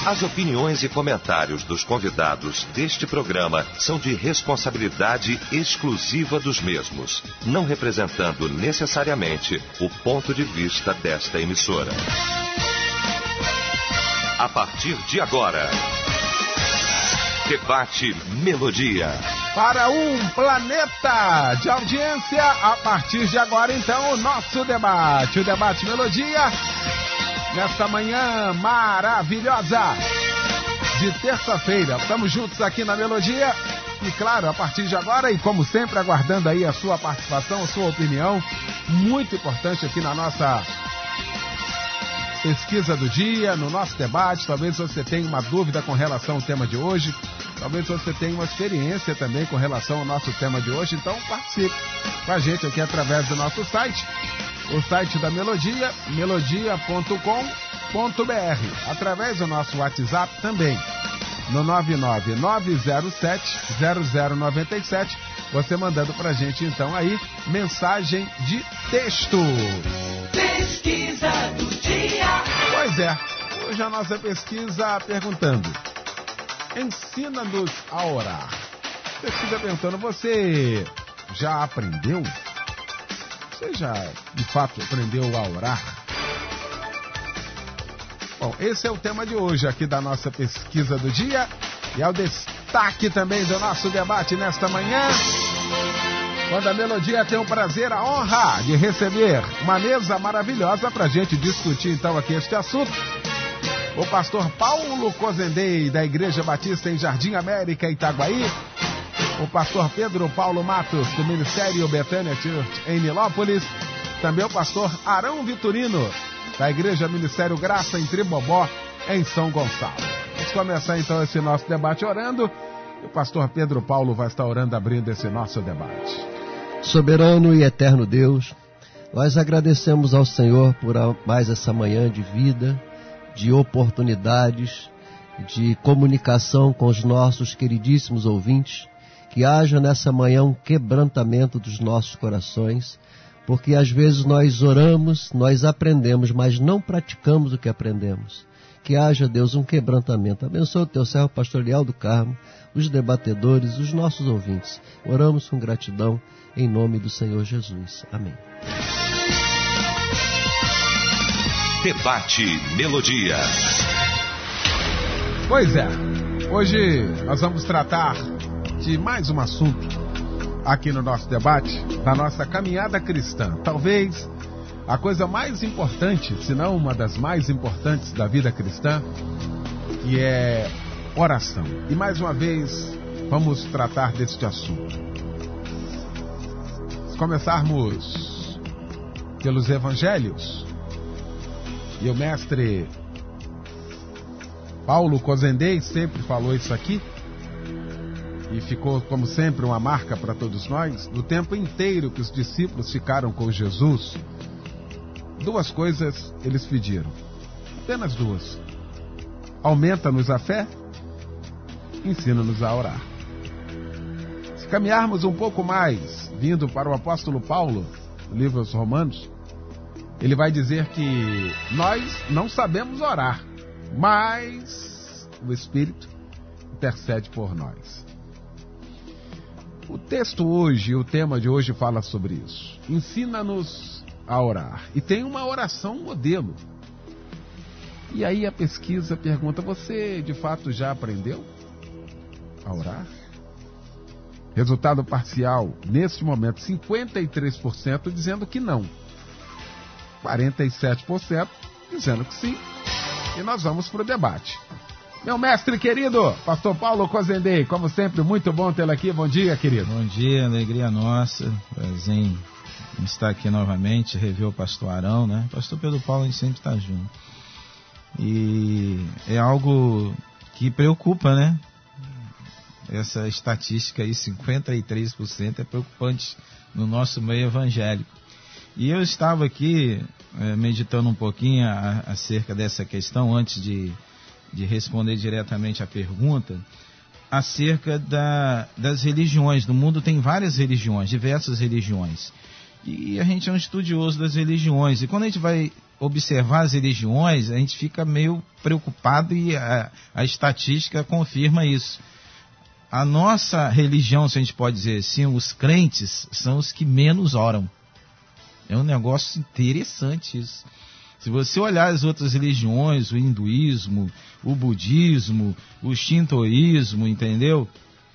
As opiniões e comentários dos convidados deste programa são de responsabilidade exclusiva dos mesmos, não representando necessariamente o ponto de vista desta emissora. A partir de agora, Debate Melodia. Para um planeta de audiência, a partir de agora, então, o nosso debate. O Debate Melodia, nesta manhã maravilhosa de terça-feira. Estamos juntos aqui na Melodia e, claro, a partir de agora, e como sempre, aguardando aí a sua participação, a sua opinião, muito importante aqui na nossa pesquisa do dia, no nosso debate. Talvez você tenha uma dúvida com relação ao tema de hoje, talvez você tenha uma experiência também com relação ao nosso tema de hoje, então participe com a gente aqui através do nosso site, o site da Melodia, melodia.com.br, através do nosso WhatsApp também, no 999070097, você mandando pra gente então aí mensagem de texto. Pesquisa do dia. Pois é, hoje a nossa pesquisa perguntando: ensina-nos a orar. Pesquisa perguntando: você já aprendeu? Você já de fato aprendeu a orar? Bom, esse é o tema de hoje aqui da nossa pesquisa do dia e é o destaque também do nosso debate nesta manhã, quando a Melodia tem o prazer, a honra de receber uma mesa maravilhosa para a gente discutir então aqui este assunto. O pastor Paulo Cozendei, da Igreja Batista em Jardim América, Itaguaí. O pastor Pedro Paulo Matos, do Ministério Bethânia Church em Nilópolis. Também o pastor Arão Vitorino, da Igreja Ministério Graça em Tribobó, em São Gonçalo. Vamos começar então esse nosso debate orando. E o pastor Pedro Paulo vai estar orando, abrindo esse nosso debate. Soberano e eterno Deus, nós agradecemos ao Senhor por mais essa manhã de vida, de oportunidades, de comunicação com os nossos queridíssimos ouvintes, que haja nessa manhã um quebrantamento dos nossos corações, porque às vezes nós oramos, nós aprendemos, mas não praticamos o que aprendemos. Que haja, Deus, um quebrantamento. Abençoa o teu servo, pastor Leal do Carmo, os debatedores, os nossos ouvintes. Oramos com gratidão em nome do Senhor Jesus. Amém. Debate Melodia. Pois é, hoje nós vamos tratar de mais um assunto aqui no nosso debate, da nossa caminhada cristã. Talvez a coisa mais importante, se não uma das mais importantes da vida cristã, que é oração. E mais uma vez vamos tratar deste assunto. Se começarmos pelos evangelhos, e o mestre Paulo Cozendei sempre falou isso aqui, e ficou como sempre uma marca para todos nós. No tempo inteiro que os discípulos ficaram com Jesus, duas coisas eles pediram, apenas duas: aumenta-nos a fé, ensina-nos a orar. Se caminharmos um pouco mais, vindo para o apóstolo Paulo, no livro aos Romanos, ele vai dizer que nós não sabemos orar, mas o Espírito intercede por nós. O texto hoje, o tema de hoje fala sobre isso. Ensina-nos a orar. E tem uma oração modelo. E aí a pesquisa pergunta: você de fato já aprendeu a orar? Resultado parcial, neste momento, 53% dizendo que não. 47% dizendo que sim. E nós vamos para o debate. Meu mestre querido, pastor Paulo Cozendei, como sempre, muito bom tê-lo aqui. Bom dia, querido. Bom dia, alegria nossa. Prazer em estar aqui novamente, rever o pastor Arão, né? Pastor Pedro Paulo, a gente sempre está junto. E é algo que preocupa, né? Essa estatística aí, 53%, é preocupante no nosso meio evangélico. E eu estava aqui meditando um pouquinho acerca dessa questão, antes de responder diretamente à pergunta, acerca das religiões. No mundo tem várias religiões, diversas religiões. E a gente é um estudioso das religiões. E quando a gente vai observar as religiões, a gente fica meio preocupado e a estatística confirma isso. A nossa religião, se a gente pode dizer assim, os crentes são os que menos oram. É um negócio interessante isso. Se você olhar as outras religiões, o hinduísmo, o budismo, o shintoísmo, entendeu?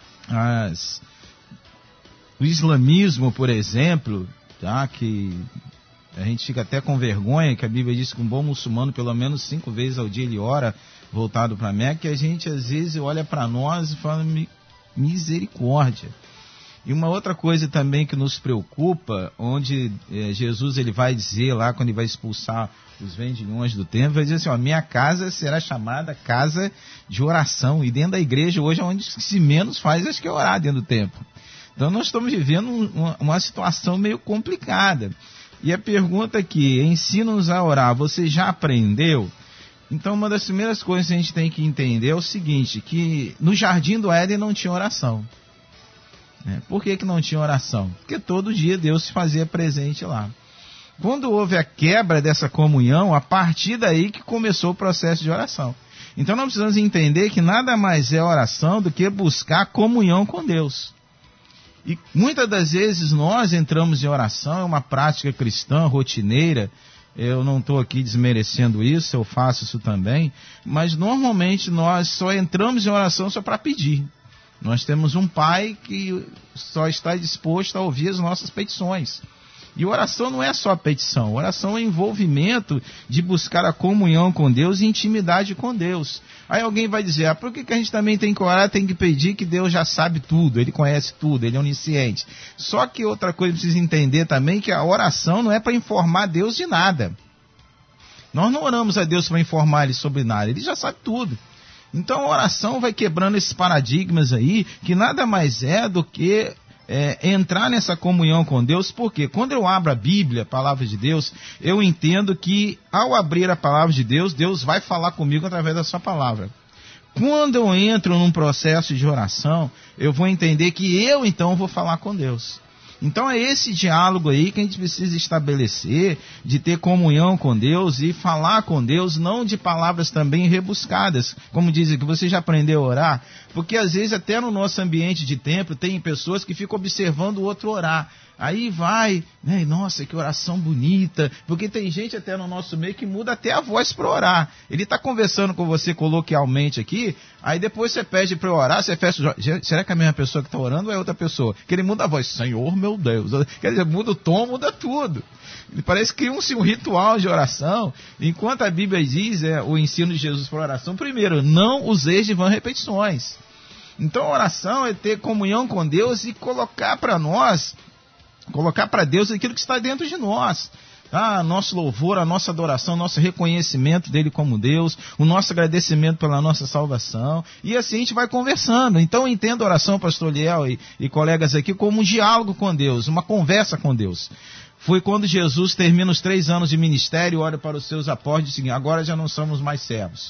O islamismo, por exemplo, tá? Que a gente fica até com vergonha, que a Bíblia diz que um bom muçulmano, pelo menos 5 vezes ao dia, ele ora voltado para Meca, que a gente às vezes olha para nós e fala, misericórdia. E uma outra coisa também que nos preocupa, onde Jesus ele vai dizer lá, quando ele vai expulsar os vendilhões do templo, vai dizer assim, ó, minha casa será chamada casa de oração, e dentro da igreja hoje é onde se menos faz, acho que é orar dentro do templo. Então nós estamos vivendo uma situação meio complicada. E a pergunta aqui, ensina-nos a orar, você já aprendeu? Então uma das primeiras coisas que a gente tem que entender é o seguinte, que no Jardim do Éden não tinha oração. Por que não tinha oração? Porque todo dia Deus se fazia presente lá. Quando houve a quebra dessa comunhão, a partir daí que começou o processo de oração. Então nós precisamos entender que nada mais é oração do que buscar comunhão com Deus. E muitas das vezes nós entramos em oração, é uma prática cristã, rotineira. Eu não estou aqui desmerecendo isso, eu faço isso também. Mas normalmente nós só entramos em oração só para pedir. Nós temos um Pai que só está disposto a ouvir as nossas petições. E oração não é só petição, oração é envolvimento de buscar a comunhão com Deus e intimidade com Deus. Aí alguém vai dizer, por que a gente também tem que orar, tem que pedir que Deus já sabe tudo, Ele conhece tudo, Ele é onisciente. Só que outra coisa que precisa entender também, que a oração não é para informar Deus de nada. Nós não oramos a Deus para informar Ele sobre nada, Ele já sabe tudo. Então a oração vai quebrando esses paradigmas aí, que nada mais é do que entrar nessa comunhão com Deus, porque quando eu abro a Bíblia, a palavra de Deus, eu entendo que ao abrir a palavra de Deus, Deus vai falar comigo através da sua palavra. Quando eu entro num processo de oração, eu vou entender que eu então vou falar com Deus. Então é esse diálogo aí que a gente precisa estabelecer, de ter comunhão com Deus e falar com Deus, não de palavras também rebuscadas, como dizem que você já aprendeu a orar, porque às vezes até no nosso ambiente de templo tem pessoas que ficam observando o outro orar. Aí vai, né, nossa, que oração bonita, porque tem gente até no nosso meio que muda até a voz para orar. Ele está conversando com você coloquialmente aqui, aí depois você pede para orar, você fecha, será que é a mesma pessoa que está orando ou é outra pessoa? Que ele muda a voz, Senhor meu Deus, quer dizer, muda o tom, muda tudo. Ele parece que cria-se um ritual de oração, enquanto a Bíblia diz, o ensino de Jesus para oração, primeiro, não useis de vãs repetições. Então a oração é ter comunhão com Deus e colocar para nós, colocar para Deus aquilo que está dentro de nós. Nosso louvor, a nossa adoração, o nosso reconhecimento dele como Deus, o nosso agradecimento pela nossa salvação, e assim a gente vai conversando. Então eu entendo a oração, pastor Liel e colegas aqui, como um diálogo com Deus, uma conversa com Deus. Foi quando Jesus termina os 3 anos de ministério, olha para os seus apóstolos e diz assim, agora já não somos mais servos.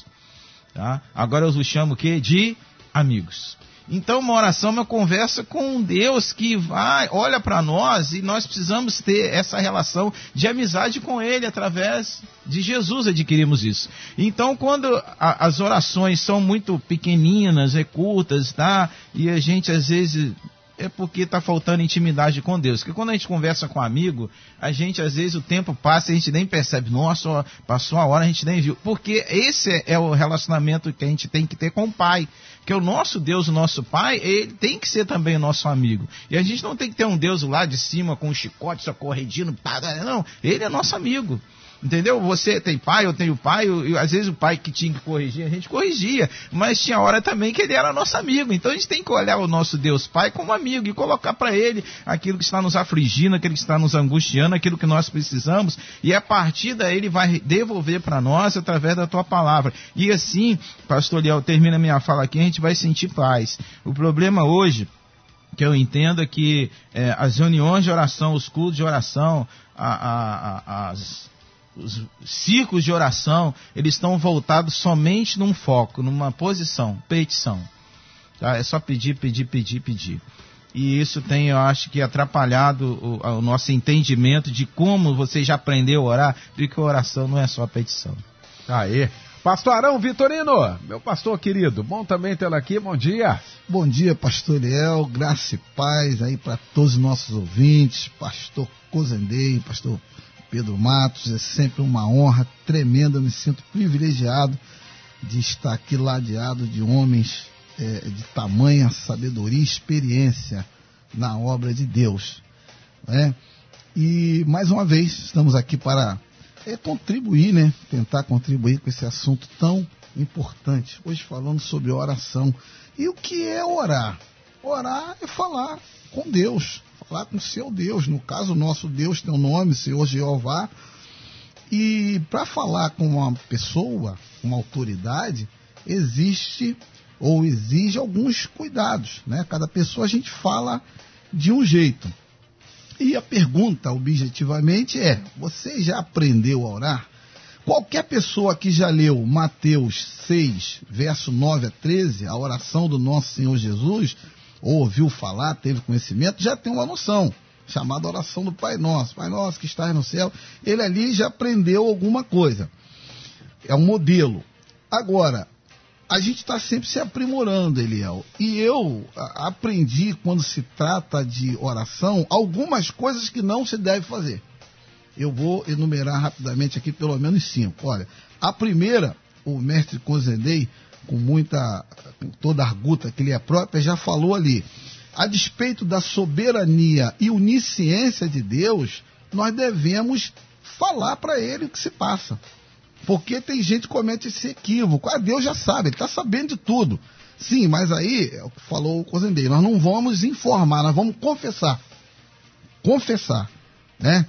Agora eu os chamo o quê? De amigos. Então uma oração é uma conversa com Deus que olha para nós e nós precisamos ter essa relação de amizade com Ele, através de Jesus adquirimos isso. Então quando as orações são muito pequeninas, curtas, e a gente às vezes é porque está faltando intimidade com Deus. Porque quando a gente conversa com um amigo, a gente às vezes o tempo passa e a gente nem percebe, nossa, passou a hora, a gente nem viu. Porque esse é o relacionamento que a gente tem que ter com o Pai. Que o nosso Deus, o nosso Pai, ele tem que ser também o nosso amigo. E a gente não tem que ter um Deus lá de cima com um chicote só corrigindo, não, ele é nosso amigo. Entendeu? Você tem pai, eu tenho pai, às vezes o pai que tinha que corrigir, a gente corrigia, mas tinha hora também que ele era nosso amigo. Então a gente tem que olhar o nosso Deus Pai como amigo e colocar para ele aquilo que está nos afligindo, aquilo que está nos angustiando, aquilo que nós precisamos, e a partir daí ele vai devolver para nós através da tua palavra. E assim, pastor Liel, termina minha fala aqui, a gente vai sentir paz. O problema hoje, que eu entendo, é que as reuniões de oração, os cultos de oração, os círculos de oração, eles estão voltados somente num foco, numa posição, petição. É só pedir, pedir, pedir, pedir. e isso tem, eu acho que, atrapalhado o nosso entendimento de como você já aprendeu a orar, de que a oração não é só petição. Aê. Pastor Arão Vitorino, meu pastor querido, bom também tê-lo aqui, bom dia. Bom dia, pastor Eliel, graça e paz aí para todos os nossos ouvintes, pastor Cozendei, pastor Pedro Matos, é sempre uma honra tremenda, eu me sinto privilegiado de estar aqui ladeado de homens de tamanha sabedoria e experiência na obra de Deus, né? E mais uma vez estamos aqui para contribuir, né? Tentar contribuir com esse assunto tão importante. Hoje falando sobre oração. E o que é orar? Orar é falar com Deus, falar com o seu Deus. No caso, o nosso Deus tem um nome, Senhor Jeová. E para falar com uma pessoa, uma autoridade, exige alguns cuidados, né? Cada pessoa a gente fala de um jeito. E a pergunta, objetivamente, você já aprendeu a orar? Qualquer pessoa que já leu Mateus 6, verso 9 a 13, a oração do nosso Senhor Jesus, ou ouviu falar, teve conhecimento, já tem uma noção, chamada oração do Pai Nosso. Pai Nosso que estás no céu, ele ali já aprendeu alguma coisa. É um modelo. Agora, a gente está sempre se aprimorando, Eliel. E eu aprendi, quando se trata de oração, algumas coisas que não se deve fazer. Eu vou enumerar rapidamente aqui pelo menos 5. Olha, a primeira, o mestre Cozendei, com toda a arguta que lhe é própria, já falou ali. A despeito da soberania e onisciência de Deus, nós devemos falar para ele o que se passa. Porque tem gente que comete esse equívoco. Deus já sabe, ele está sabendo de tudo. Sim, mas aí, é o que falou o Cozendei, nós não vamos informar, nós vamos confessar. Confessar, né?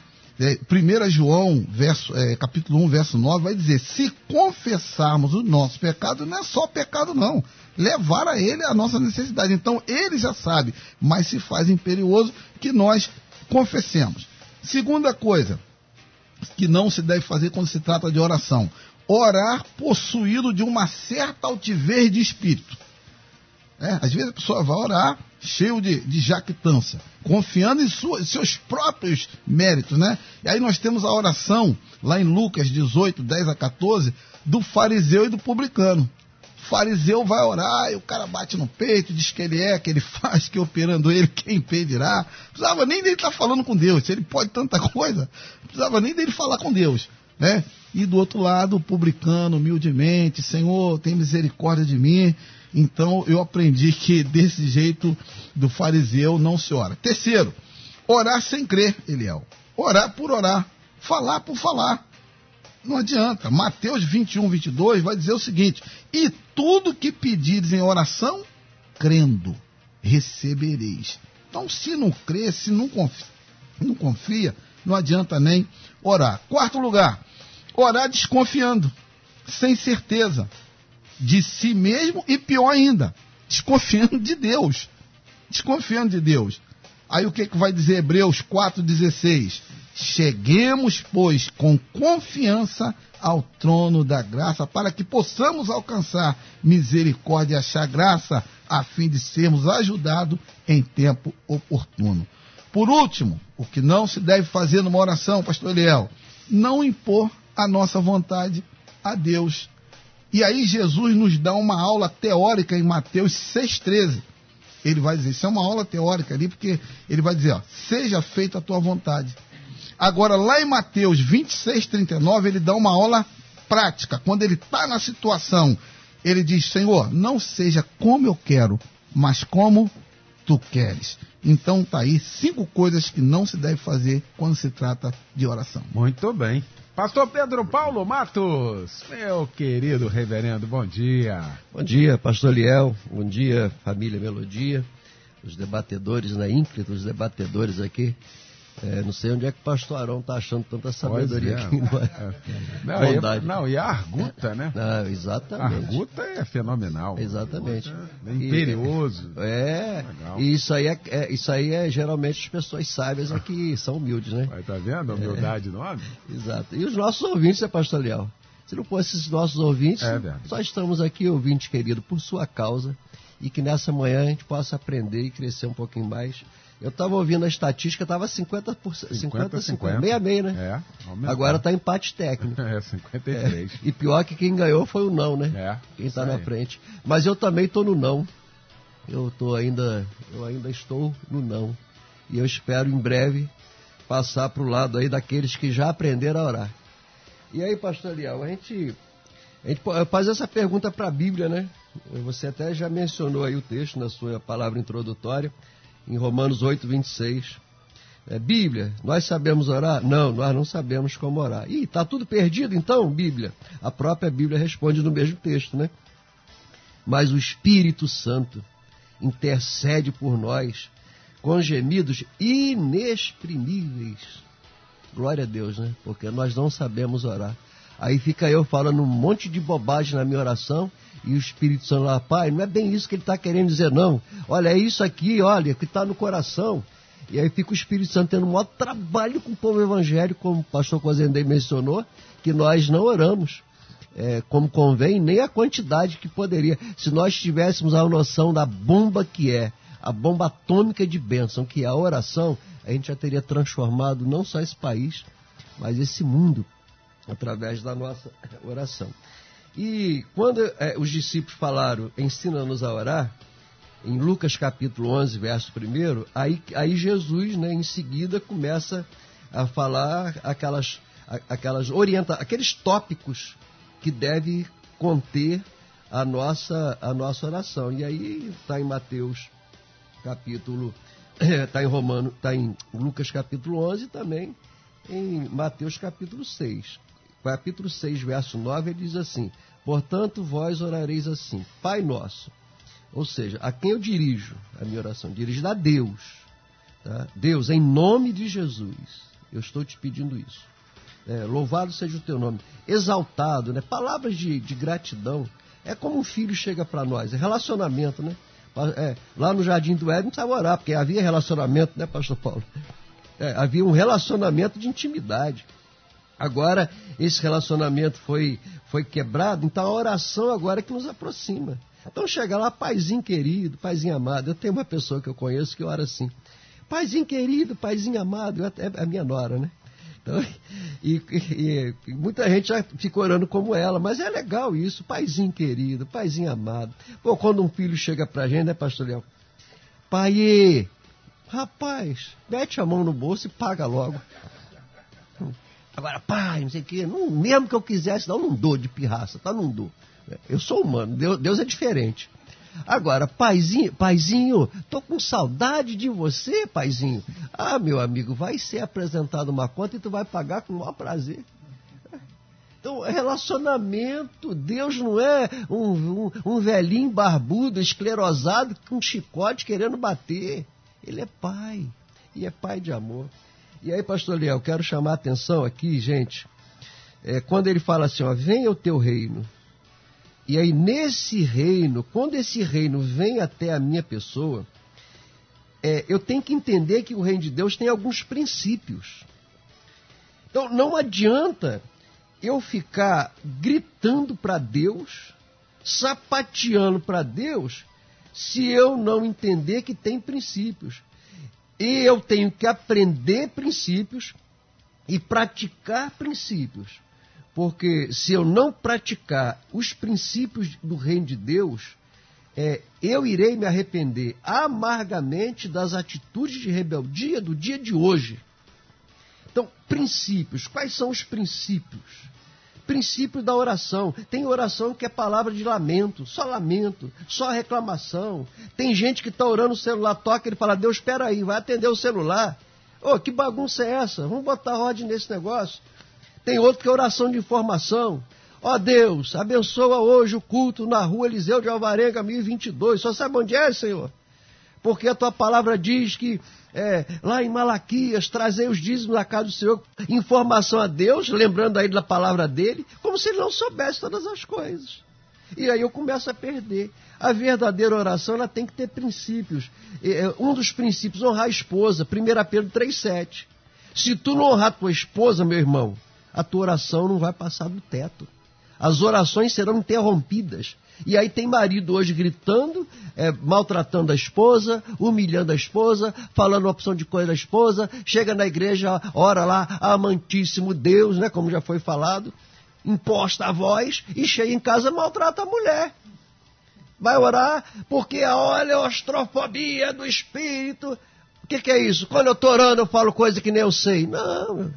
1 João, capítulo 1, verso 9, vai dizer, se confessarmos o nosso pecado, não é só pecado não, levar a ele a nossa necessidade. Então, ele já sabe, mas se faz imperioso que nós confessemos. Segunda coisa que não se deve fazer quando se trata de oração, orar possuído de uma certa altivez de espírito. Às vezes a pessoa vai orar cheio de jactância, confiando em seus próprios méritos, né? E aí nós temos a oração, lá em Lucas 18, 10 a 14, do fariseu e do publicano. O fariseu vai orar e o cara bate no peito, diz que ele faz, que operando ele, quem impedirá. Não precisava nem dele estar falando com Deus, se ele pode tanta coisa, não precisava nem dele falar com Deus, né? E do outro lado, o publicano, humildemente, Senhor, tem misericórdia de mim. Então, eu aprendi que desse jeito do fariseu não se ora. Terceiro, orar sem crer, Eliel. Orar por orar, falar por falar. Não adianta. Mateus 21, 22 vai dizer o seguinte, e tudo que pedires em oração, crendo, recebereis. Então, se não crê, se não confia, não adianta nem orar. Quarto lugar, orar desconfiando, sem certeza de si mesmo e pior ainda, desconfiando de Deus. Desconfiando de Deus. Aí o que vai dizer Hebreus 4,16? Cheguemos, pois, com confiança ao trono da graça, para que possamos alcançar misericórdia e achar graça, a fim de sermos ajudados em tempo oportuno. Por último, o que não se deve fazer numa oração, pastor Eliel, não impor a nossa vontade a Deus. E aí Jesus nos dá uma aula teórica em Mateus 6,13. Ele vai dizer, isso é uma aula teórica ali, porque ele vai dizer, seja feita a tua vontade. Agora, lá em Mateus 26,39, ele dá uma aula prática. Quando ele está na situação, ele diz, Senhor, não seja como eu quero, mas como tu queres. Então, tá aí 5 coisas que não se deve fazer quando se trata de oração. Muito bem. Pastor Pedro Paulo Matos, meu querido reverendo, bom dia. Bom dia, pastor Eliel, bom dia, família Melodia, os debatedores, né, ínclitos debatedores aqui. Não sei onde é que o pastor Arão está achando tanta sabedoria aqui. E a arguta, né? Exatamente. A arguta é fenomenal. Exatamente. É imperioso. E isso aí é geralmente as pessoas sábias aqui são humildes, né? Tá vendo? A humildade no homem? Exato. E os nossos ouvintes, pastor Eliel? Se não fossem esses nossos ouvintes, só estamos aqui, ouvintes queridos, por sua causa. e que nessa manhã a gente possa aprender e crescer um pouquinho mais. Eu estava ouvindo a estatística, estava 50-50, meia-meia, né? Agora está empate técnico. 53. E pior que quem ganhou foi o não, né? Quem está na frente. Mas eu também estou no não. Eu ainda estou no não. E eu espero em breve passar para o lado aí daqueles que já aprenderam a orar. E aí, pastor Eliel, a gente faz essa pergunta para a Bíblia, né? Você até já mencionou aí o texto na sua palavra introdutória, em Romanos 8, 26. Bíblia, nós sabemos orar? Não, nós não sabemos como orar. Ih, está tudo perdido então, Bíblia? A própria Bíblia responde no mesmo texto, né? Mas o Espírito Santo intercede por nós com gemidos inexprimíveis. Glória a Deus, né? Porque nós não sabemos orar. Aí fica eu falando um monte de bobagem na minha oração e o Espírito Santo lá, pai, não é bem isso que ele está querendo dizer, não. Olha, é isso aqui, olha, que está no coração. E aí fica o Espírito Santo tendo um maior trabalho com o povo evangélico, como o pastor Cozendei mencionou, que nós não oramos como convém, nem a quantidade que poderia. Se nós tivéssemos a noção da bomba que é, a bomba atômica de bênção, que é a oração, a gente já teria transformado não só esse país, mas esse mundo, através da nossa oração. E quando os discípulos falaram, ensina-nos a orar, em Lucas capítulo 11, verso 1, aí Jesus, né, em seguida, começa a falar aqueles tópicos que deve conter a nossa oração. E aí está em Mateus capítulo, está em Lucas capítulo 11 e também em Mateus capítulo 6. Capítulo 6, verso 9, ele diz assim: portanto, vós orareis assim, Pai nosso. Ou seja, a quem eu dirijo a minha oração? Dirijo a Deus. Tá? Deus, em nome de Jesus, eu estou te pedindo isso. Louvado seja o teu nome. Exaltado, né? Palavras de gratidão. É como um filho chega para nós, é relacionamento, né? Lá no Jardim do Éden não precisava orar, porque havia relacionamento, né, pastor Paulo? Havia um relacionamento de intimidade. Agora, esse relacionamento foi quebrado, então a oração agora é que nos aproxima. Então chega lá, paizinho querido, paizinho amado. Eu tenho uma pessoa que eu conheço que ora assim: paizinho querido, paizinho amado. É a minha nora, né? Então, e muita gente já fica orando como ela, mas é legal isso, paizinho querido, paizinho amado. Pô, quando um filho chega pra gente, né, pastor Léo? Pai, rapaz, mete a mão no bolso e paga logo. Agora, pai, não sei o quê, não, mesmo que eu quisesse, não dou de pirraça, tá? Não dou. Eu sou humano, Deus é diferente. Agora, paizinho, tô com saudade de você, paizinho. Ah, meu amigo, vai ser apresentado uma conta e tu vai pagar com o maior prazer. Então, relacionamento, Deus não é um velhinho barbudo, esclerosado, com um chicote querendo bater. Ele é pai, e é pai de amor. E aí, pastor Léo, eu quero chamar a atenção aqui, gente, quando ele fala assim, ó, venha o teu reino. E aí, nesse reino, quando esse reino vem até a minha pessoa, eu tenho que entender que o reino de Deus tem alguns princípios. Então, não adianta eu ficar gritando para Deus, sapateando para Deus, se eu não entender que tem princípios. E eu tenho que aprender princípios e praticar princípios. Porque se eu não praticar os princípios do reino de Deus, eu irei me arrepender amargamente das atitudes de rebeldia do dia de hoje. Então, princípios. Quais são os princípios? Princípio da oração. Tem oração que é palavra de lamento, só reclamação. Tem gente que está orando no celular, toca, ele fala, Deus, espera aí, vai atender o celular. Ô, que bagunça é essa? Vamos botar ordem nesse negócio. Tem outro que é oração de informação. Ó Deus, abençoa hoje o culto na rua Eliseu de Alvarenga, 1022. Só sabe onde é, Senhor? Porque a tua palavra diz que lá em Malaquias, trazei os dízimos da casa do Senhor, informação a Deus, lembrando aí da palavra dele, como se ele não soubesse todas as coisas. E aí eu começo a perder. A verdadeira oração, ela tem que ter princípios. Um dos princípios, honrar a esposa, 1 Pedro 3,7. Se tu não honrar tua esposa, meu irmão, a tua oração não vai passar do teto. As orações serão interrompidas. E aí tem marido hoje gritando, maltratando a esposa, humilhando a esposa, falando uma opção de coisa da esposa, chega na igreja, ora lá, amantíssimo Deus, né, como já foi falado, imposta a voz, e chega em casa, maltrata a mulher. Vai orar, porque olha a ostrofobia do espírito. O que é isso? Quando eu estou orando, eu falo coisa que nem eu sei. Não.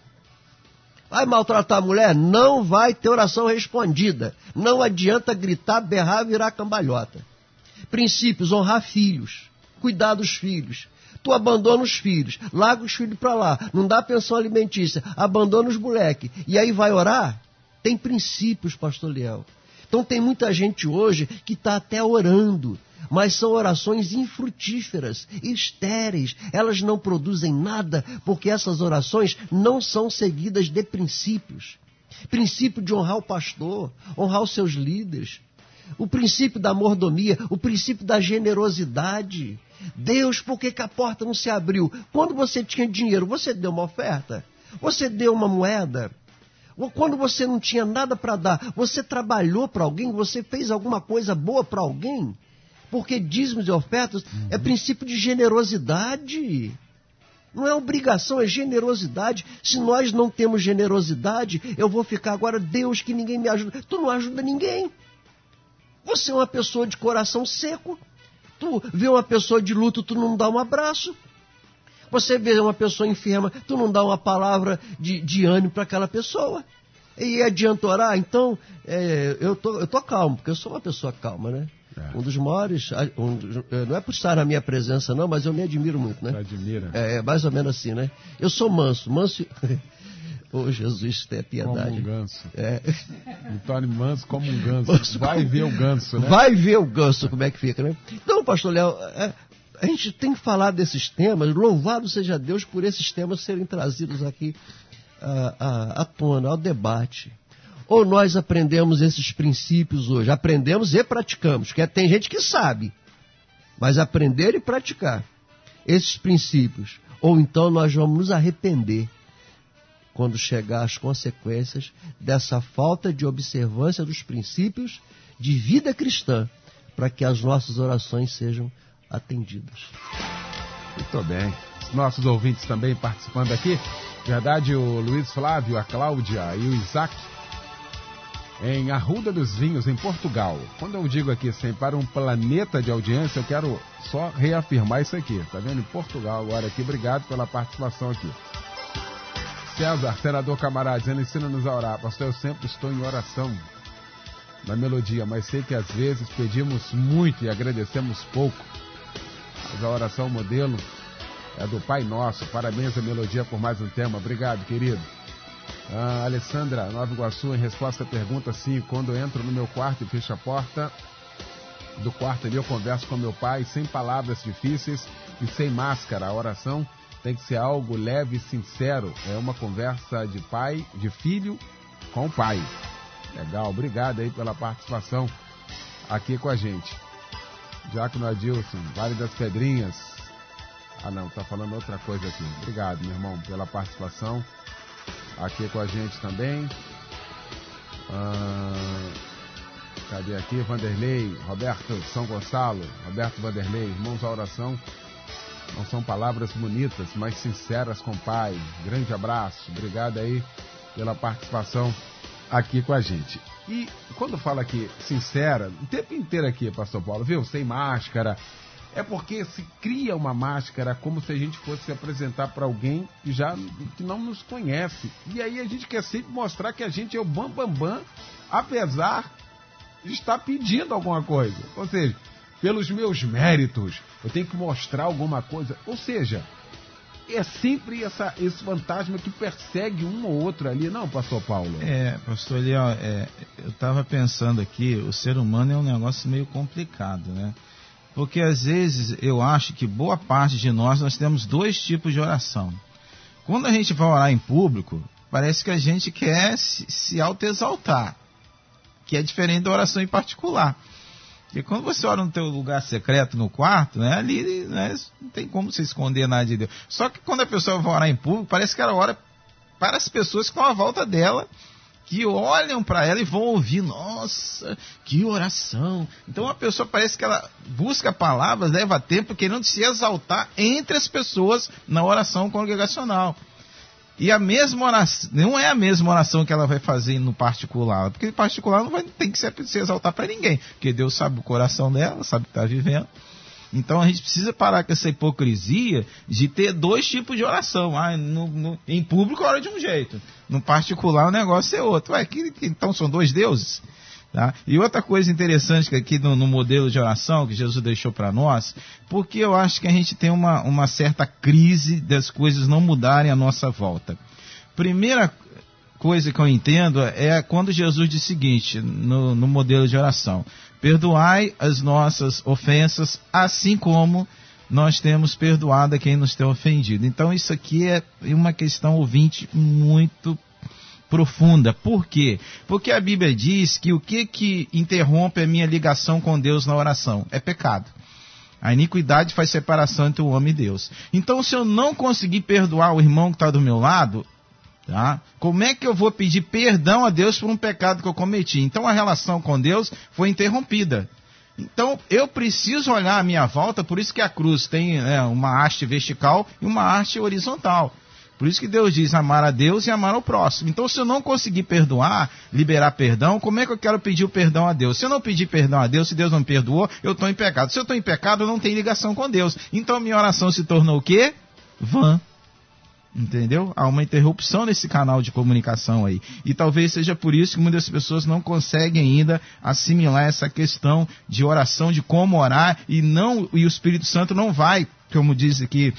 Vai maltratar a mulher? Não vai ter oração respondida. Não adianta gritar, berrar, virar cambalhota. Princípios: honrar filhos, cuidar dos filhos. Tu abandona os filhos, larga os filhos para lá, não dá pensão alimentícia, abandona os moleques. E aí vai orar? Tem princípios, pastor Liel. Então tem muita gente hoje que está até orando, mas são orações infrutíferas, estéreis. Elas não produzem nada, porque essas orações não são seguidas de princípios. Princípio de honrar o pastor, honrar os seus líderes. O princípio da mordomia, o princípio da generosidade. Deus, por que a porta não se abriu? Quando você tinha dinheiro, você deu uma oferta? Você deu uma moeda? Ou quando você não tinha nada para dar, você trabalhou para alguém? Você fez alguma coisa boa para alguém? Porque dízimos e ofertas é princípio de generosidade. Não é obrigação, é generosidade. Se nós não temos generosidade, eu vou ficar agora, Deus, que ninguém me ajuda. Tu não ajuda ninguém. Você é uma pessoa de coração seco. Tu vê uma pessoa de luto, tu não dá um abraço. Você vê uma pessoa enferma, tu não dá uma palavra de ânimo para aquela pessoa. E adianta orar? Então, eu tô calmo, porque eu sou uma pessoa calma, né? Um dos maiores, não é por estar na minha presença não, mas eu me admiro muito, né? Admira. É mais ou menos assim, né? Eu sou manso. Oh, Jesus, tenha piedade. Como um ganso. Me torne manso como um ganso. Vai ver o ganso, né? Vai ver o ganso como é que fica, né? Então, pastor Léo, a gente tem que falar desses temas. Louvado seja Deus por esses temas serem trazidos aqui à tona, ao debate. Ou nós aprendemos esses princípios hoje? Aprendemos e praticamos, porque tem gente que sabe, mas aprender e praticar esses princípios. Ou então nós vamos nos arrepender quando chegar as consequências dessa falta de observância dos princípios de vida cristã, para que as nossas orações sejam atendidas. Muito bem. Os nossos ouvintes também participando aqui. Verdade, o Luiz Flávio, a Cláudia e o Isaac, em Arruda dos Vinhos, em Portugal. Quando eu digo aqui assim, para um planeta de audiência, eu quero só reafirmar isso aqui. Tá vendo? Em Portugal agora aqui. Obrigado pela participação aqui. César, senador camarada, dizendo: ensina-nos a orar. Pastor, eu sempre estou em oração na melodia, mas sei que às vezes pedimos muito e agradecemos pouco. Mas a oração modelo é do Pai Nosso. Parabéns à melodia por mais um tema. Obrigado, querido. Alessandra, Nova Iguaçu, em resposta à pergunta, sim, quando eu entro no meu quarto e fecho a porta do quarto ali, eu converso com meu pai sem palavras difíceis e sem máscara. A oração tem que ser algo leve e sincero. É uma conversa de pai, de filho com o pai. Legal, obrigado aí pela participação aqui com a gente. Jaco Adilson, Vale das Pedrinhas. Não, tá falando outra coisa aqui. Obrigado, meu irmão, pela participação aqui com a gente também. Cadê aqui? Vanderlei, Roberto São Gonçalo, Roberto Vanderlei, irmãos, a oração não são palavras bonitas, mas sinceras com o Pai. Grande abraço, obrigado aí pela participação aqui com a gente. E quando fala aqui sincera, o tempo inteiro aqui, pastor Paulo, viu? Sem máscara. É porque se cria uma máscara como se a gente fosse se apresentar para alguém que não nos conhece. E aí a gente quer sempre mostrar que a gente é o bambambam, apesar de estar pedindo alguma coisa. Ou seja, pelos meus méritos, eu tenho que mostrar alguma coisa. Ou seja, é sempre esse fantasma que persegue um ou outro ali, não, pastor Paulo? Pastor Eliel, eu estava pensando aqui, o ser humano é um negócio meio complicado, né? Porque às vezes eu acho que boa parte de nós temos dois tipos de oração. Quando a gente vai orar em público, parece que a gente quer se auto-exaltar, que é diferente da oração em particular. Porque quando você ora no teu lugar secreto, no quarto, né, ali, né, não tem como você esconder nada de Deus. Só que quando a pessoa vai orar em público, parece que ela ora para as pessoas que estão à volta dela, que olham para ela e vão ouvir, nossa, que oração. Então a pessoa parece que ela busca palavras, leva tempo querendo se exaltar entre as pessoas na oração congregacional. E a mesma oração, não é a mesma oração que ela vai fazer no particular, porque no particular não vai tem que se exaltar para ninguém, porque Deus sabe o coração dela, sabe o que está vivendo. Então a gente precisa parar com essa hipocrisia de ter dois tipos de oração. Em público ora de um jeito, no particular o negócio é outro. Então são dois deuses? Tá? E outra coisa interessante que aqui no modelo de oração que Jesus deixou para nós, porque eu acho que a gente tem uma certa crise das coisas não mudarem à nossa volta. Primeira coisa que eu entendo é quando Jesus diz o seguinte, no modelo de oração: perdoai as nossas ofensas, assim como nós temos perdoado a quem nos tem ofendido. Então isso aqui é uma questão, ouvinte, muito profunda. Por quê? Porque a Bíblia diz que o que interrompe a minha ligação com Deus na oração é pecado. A iniquidade faz separação entre o homem e Deus. Então, se eu não conseguir perdoar o irmão que está do meu lado, tá? Como é que eu vou pedir perdão a Deus por um pecado que eu cometi? Então, a relação com Deus foi interrompida. Então, eu preciso olhar à minha volta, por isso que a cruz tem uma haste vertical e uma haste horizontal. Por isso que Deus diz amar a Deus e amar ao próximo. Então, se eu não conseguir perdoar, liberar perdão, como é que eu quero pedir o perdão a Deus? Se eu não pedir perdão a Deus, se Deus não me perdoou, eu estou em pecado. Se eu estou em pecado, eu não tenho ligação com Deus. Então, a minha oração se tornou o quê? Vã. Entendeu? Há uma interrupção nesse canal de comunicação aí. E talvez seja por isso que muitas pessoas não conseguem ainda assimilar essa questão de oração, de como orar, e o Espírito Santo não vai, como diz aqui,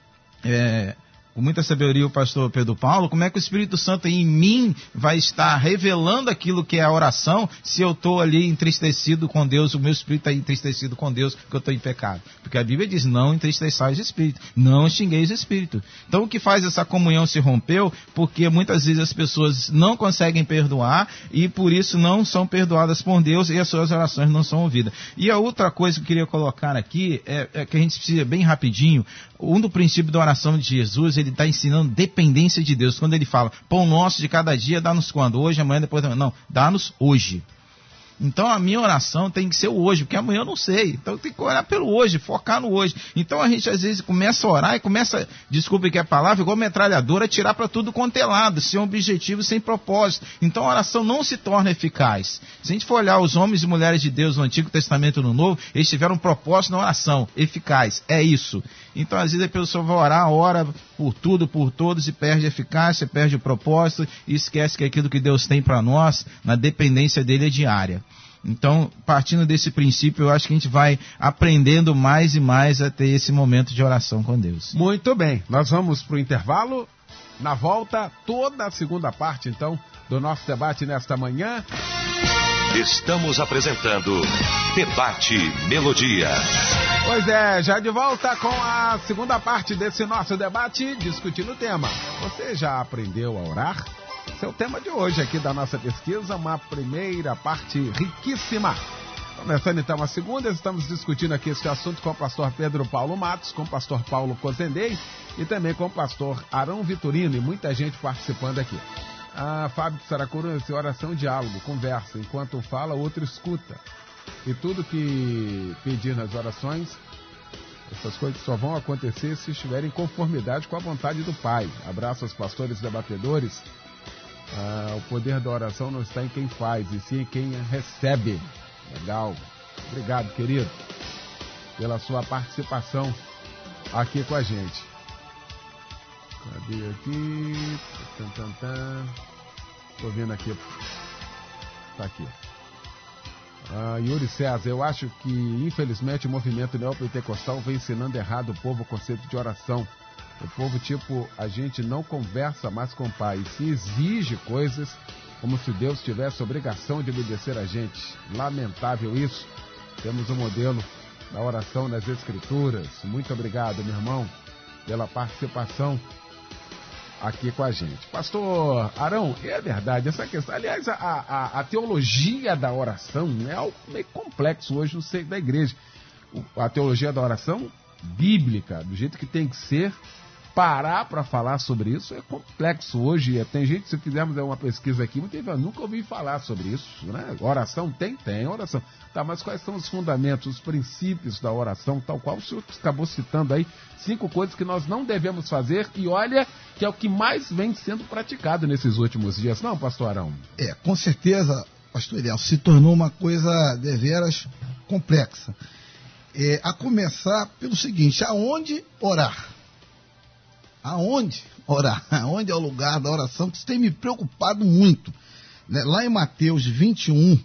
com muita sabedoria o pastor Pedro Paulo, como é que o Espírito Santo em mim vai estar revelando aquilo que é a oração, se eu estou ali entristecido com Deus, o meu espírito está entristecido com Deus, porque eu estou em pecado. Porque a Bíblia diz, não entristeçais o espírito, não extingueis o espírito. Então o que faz essa comunhão se rompeu, porque muitas vezes as pessoas não conseguem perdoar, e por isso não são perdoadas por Deus, e as suas orações não são ouvidas. E a outra coisa que eu queria colocar aqui, é que a gente precisa, bem rapidinho, um do princípio da oração de Jesus, ele está ensinando dependência de Deus. Quando ele fala, pão nosso de cada dia, dá-nos quando? Hoje, amanhã, depois da manhã. Não, dá-nos hoje. Então a minha oração tem que ser o hoje, porque amanhã eu não sei. Então eu tenho que orar pelo hoje, focar no hoje. Então a gente às vezes começa a orar e começa, desculpe que é a palavra, igual metralhadora, tirar para tudo quanto é lado, sem objetivo, sem propósito. Então a oração não se torna eficaz. Se a gente for olhar os homens e mulheres de Deus no Antigo Testamento e no Novo, eles tiveram um propósito na oração, eficaz, é isso. Então às vezes a pessoa vai orar, ora por tudo, por todos, e perde a eficácia, perde o propósito, e esquece que aquilo que Deus tem para nós, na dependência dele, é diária. Então, partindo desse princípio, eu acho que a gente vai aprendendo mais e mais a ter esse momento de oração com Deus. Muito bem, nós vamos para o intervalo. Na volta, toda a segunda parte, então, do nosso debate nesta manhã. Estamos apresentando Debate Melodia. Pois é, já de volta com a segunda parte desse nosso debate, discutindo o tema. Você já aprendeu a orar? Esse é o tema de hoje aqui da nossa pesquisa, uma primeira parte riquíssima. Começando então a segunda, estamos discutindo aqui este assunto com o pastor Pedro Paulo Matos, com o pastor Paulo Cozendei e também com o pastor Arão Vitorino, e muita gente participando aqui. Fábio de Saracuru, oração, diálogo, conversa, enquanto um fala, o outro escuta. E tudo que pedir nas orações, essas coisas só vão acontecer se estiverem em conformidade com a vontade do Pai. Abraço aos pastores debatedores. O poder da oração não está em quem faz, e sim em quem recebe. Legal. Obrigado, querido, pela sua participação aqui com a gente. Cadê aqui? Estou vendo aqui. Está aqui. Yuri César, eu acho que, infelizmente, o movimento neopentecostal vem ensinando errado o povo o conceito de oração. O povo, a gente não conversa mais com o Pai, se exige coisas como se Deus tivesse obrigação de obedecer a gente. Lamentável isso. Temos um modelo da oração nas Escrituras. Muito obrigado, meu irmão, pela participação aqui com a gente. Pastor Arão, é verdade essa questão. Aliás, a teologia da oração é algo meio complexo hoje no seio da igreja. A teologia da oração bíblica, do jeito que tem que ser, parar para falar sobre isso é complexo hoje. Tem gente, se fizermos uma pesquisa aqui, nunca ouvi falar sobre isso, né? Oração tem oração. Tá, mas quais são os fundamentos, os princípios da oração, tal qual o senhor acabou citando aí, 5 coisas que nós não devemos fazer, e olha que é o que mais vem sendo praticado nesses últimos dias, não, pastor Arão? Com certeza, pastor Eliel, se tornou uma coisa deveras complexa. A começar pelo seguinte: aonde orar? Aonde orar? Aonde é o lugar da oração? Que isso tem me preocupado muito, né? Lá em Mateus 21,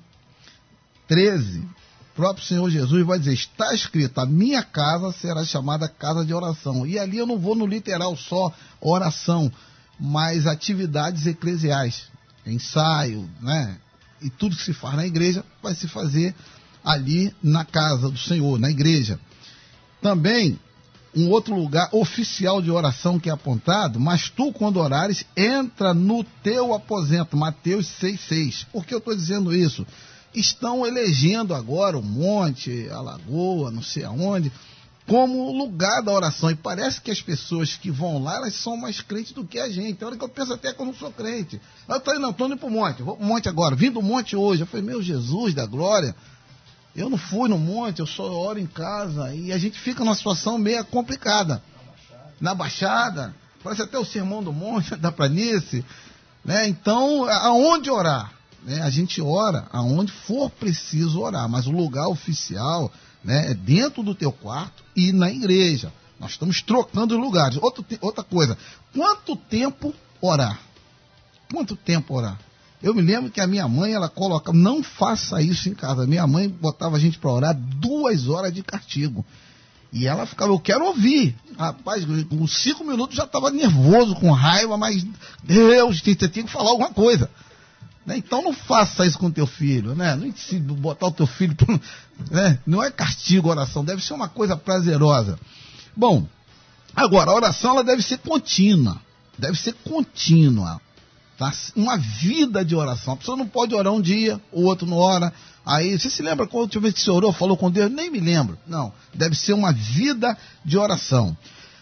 13, o próprio Senhor Jesus vai dizer: está escrito, a minha casa será chamada casa de oração. E ali eu não vou no literal só oração, mas atividades eclesiais, ensaio, né? E tudo que se faz na igreja vai se fazer ali na casa do Senhor, na igreja. Também um outro lugar oficial de oração que é apontado: mas tu, quando orares, entra no teu aposento. Mateus 6,6. Por que eu estou dizendo isso? Estão elegendo agora o monte, a lagoa, não sei aonde, como lugar da oração. E parece que as pessoas que vão lá, elas são mais crentes do que a gente. Tem hora que eu penso até que eu não sou crente. Eu estou indo para o monte, vou para o monte agora, vim do monte hoje. Eu falei: meu Jesus da glória, eu não fui no monte, eu só oro em casa. E a gente fica numa situação meio complicada. Na Baixada. Parece até o Sermão do Monte, da planície, né? Então, aonde orar? Né? A gente ora aonde for preciso orar. Mas o lugar oficial, né, é dentro do teu quarto e na igreja. Nós estamos trocando lugares. Outra coisa: quanto tempo orar? Quanto tempo orar? Eu me lembro que a minha mãe, ela colocava: não faça isso em casa. Minha mãe botava a gente para orar 2 horas de castigo. E ela ficava: eu quero ouvir. Rapaz, com 5 minutos já estava nervoso, com raiva, mas Deus, você tem que falar alguma coisa. Né? Então não faça isso com o teu filho, né? Não ensine botar o teu filho, né? Não é castigo a oração, deve ser uma coisa prazerosa. Bom, agora, a oração ela deve ser contínua. Deve ser contínua. Tá? Uma vida de oração. A pessoa não pode orar um dia, o outro não ora. Aí, você se lembra quando a última vez que você orou, falou com Deus? Nem me lembro. Não, deve ser uma vida de oração.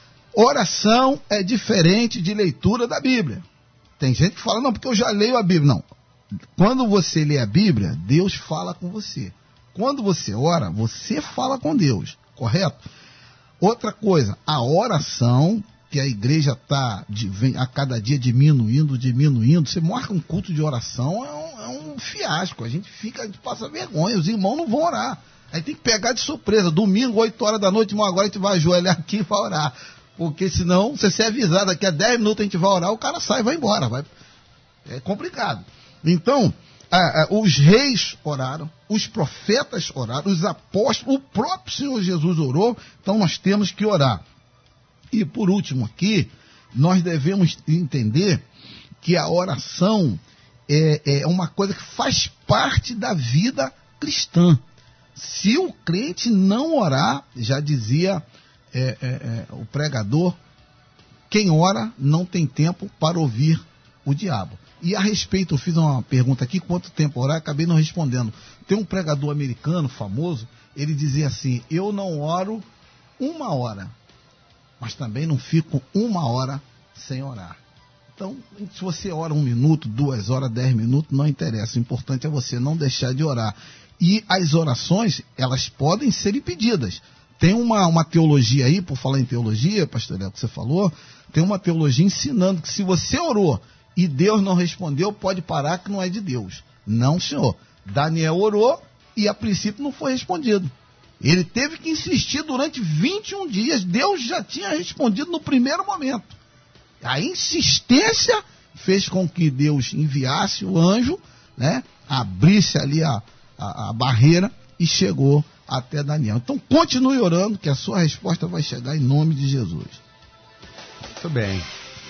Oração é diferente de leitura da Bíblia. Tem gente que fala: não, porque eu já leio a Bíblia. Não. Quando você lê a Bíblia, Deus fala com você. Quando você ora, você fala com Deus. Correto? Outra coisa, a oração, que a igreja está a cada dia diminuindo. Você marca um culto de oração, é um fiasco. A gente passa vergonha, os irmãos não vão orar. Aí tem que pegar de surpresa. Domingo, 8 horas da noite, irmão, agora a gente vai ajoelhar aqui e vai orar. Porque senão, se você é avisado, daqui a 10 minutos a gente vai orar, o cara sai e vai embora. É complicado. Então, os reis oraram, os profetas oraram, os apóstolos, o próprio Senhor Jesus orou. Então nós temos que orar. E por último aqui, nós devemos entender que a oração é uma coisa que faz parte da vida cristã. Se o crente não orar, já dizia o pregador, quem ora não tem tempo para ouvir o diabo. E a respeito, eu fiz uma pergunta aqui: quanto tempo orar? Acabei não respondendo. Tem um pregador americano famoso, ele dizia assim: eu não oro 1 hora, mas também não fico 1 hora sem orar. Então, se você ora 1 minuto, 2 horas, 10 minutos, não interessa. O importante é você não deixar de orar. E as orações, elas podem ser impedidas. Tem uma teologia aí, por falar em teologia, pastor Léo, que você falou, tem uma teologia ensinando que se você orou e Deus não respondeu, pode parar, que não é de Deus. Não, senhor. Daniel orou e a princípio não foi respondido. Ele teve que insistir durante 21 dias. Deus já tinha respondido no primeiro momento. A insistência fez com que Deus enviasse o anjo, né, abrisse ali a barreira e chegou até Daniel. Então continue orando, que a sua resposta vai chegar em nome de Jesus. Muito bem.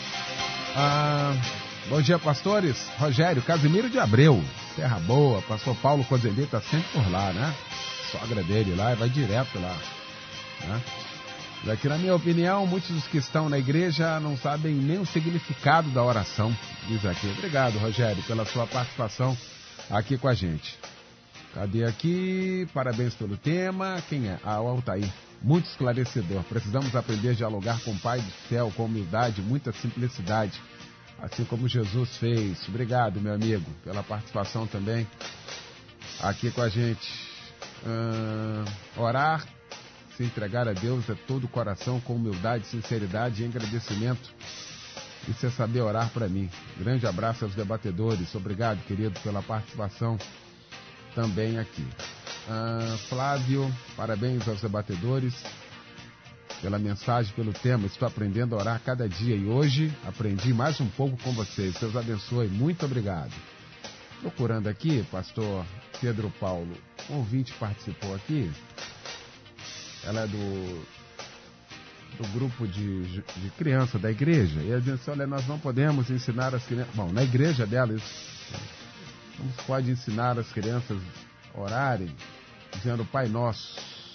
Bom dia, pastores. Rogério Casimiro de Abreu, Terra Boa. Pastor Paulo Cozelli está sempre por lá, né? Sogra dele lá, vai direto lá, né? Aqui, na minha opinião, muitos dos que estão na igreja não sabem nem o significado da oração, diz aqui. Obrigado, Rogério, pela sua participação aqui com a gente. Cadê aqui? Parabéns pelo tema. Quem é? O Altair. muito esclarecedor. Precisamos aprender a dialogar com o Pai do céu, com humildade, muita simplicidade, assim como Jesus fez. Obrigado, meu amigo, pela participação também aqui com a gente. Orar, se entregar a Deus é todo o coração, com humildade, sinceridade e agradecimento. Isso é saber orar para mim. Grande abraço aos debatedores. Obrigado, querido, pela participação também aqui. Flávio, parabéns aos debatedores pela mensagem, pelo tema. Estou aprendendo a orar cada dia e hoje aprendi mais um pouco com vocês. Deus abençoe. Muito obrigado. Procurando aqui, pastor Pedro Paulo, um ouvinte participou aqui. Ela é do grupo de criança da igreja. E ela disse, olha, nós não podemos ensinar as crianças... Bom, na igreja dela, não se pode ensinar as crianças a orarem dizendo Pai Nosso.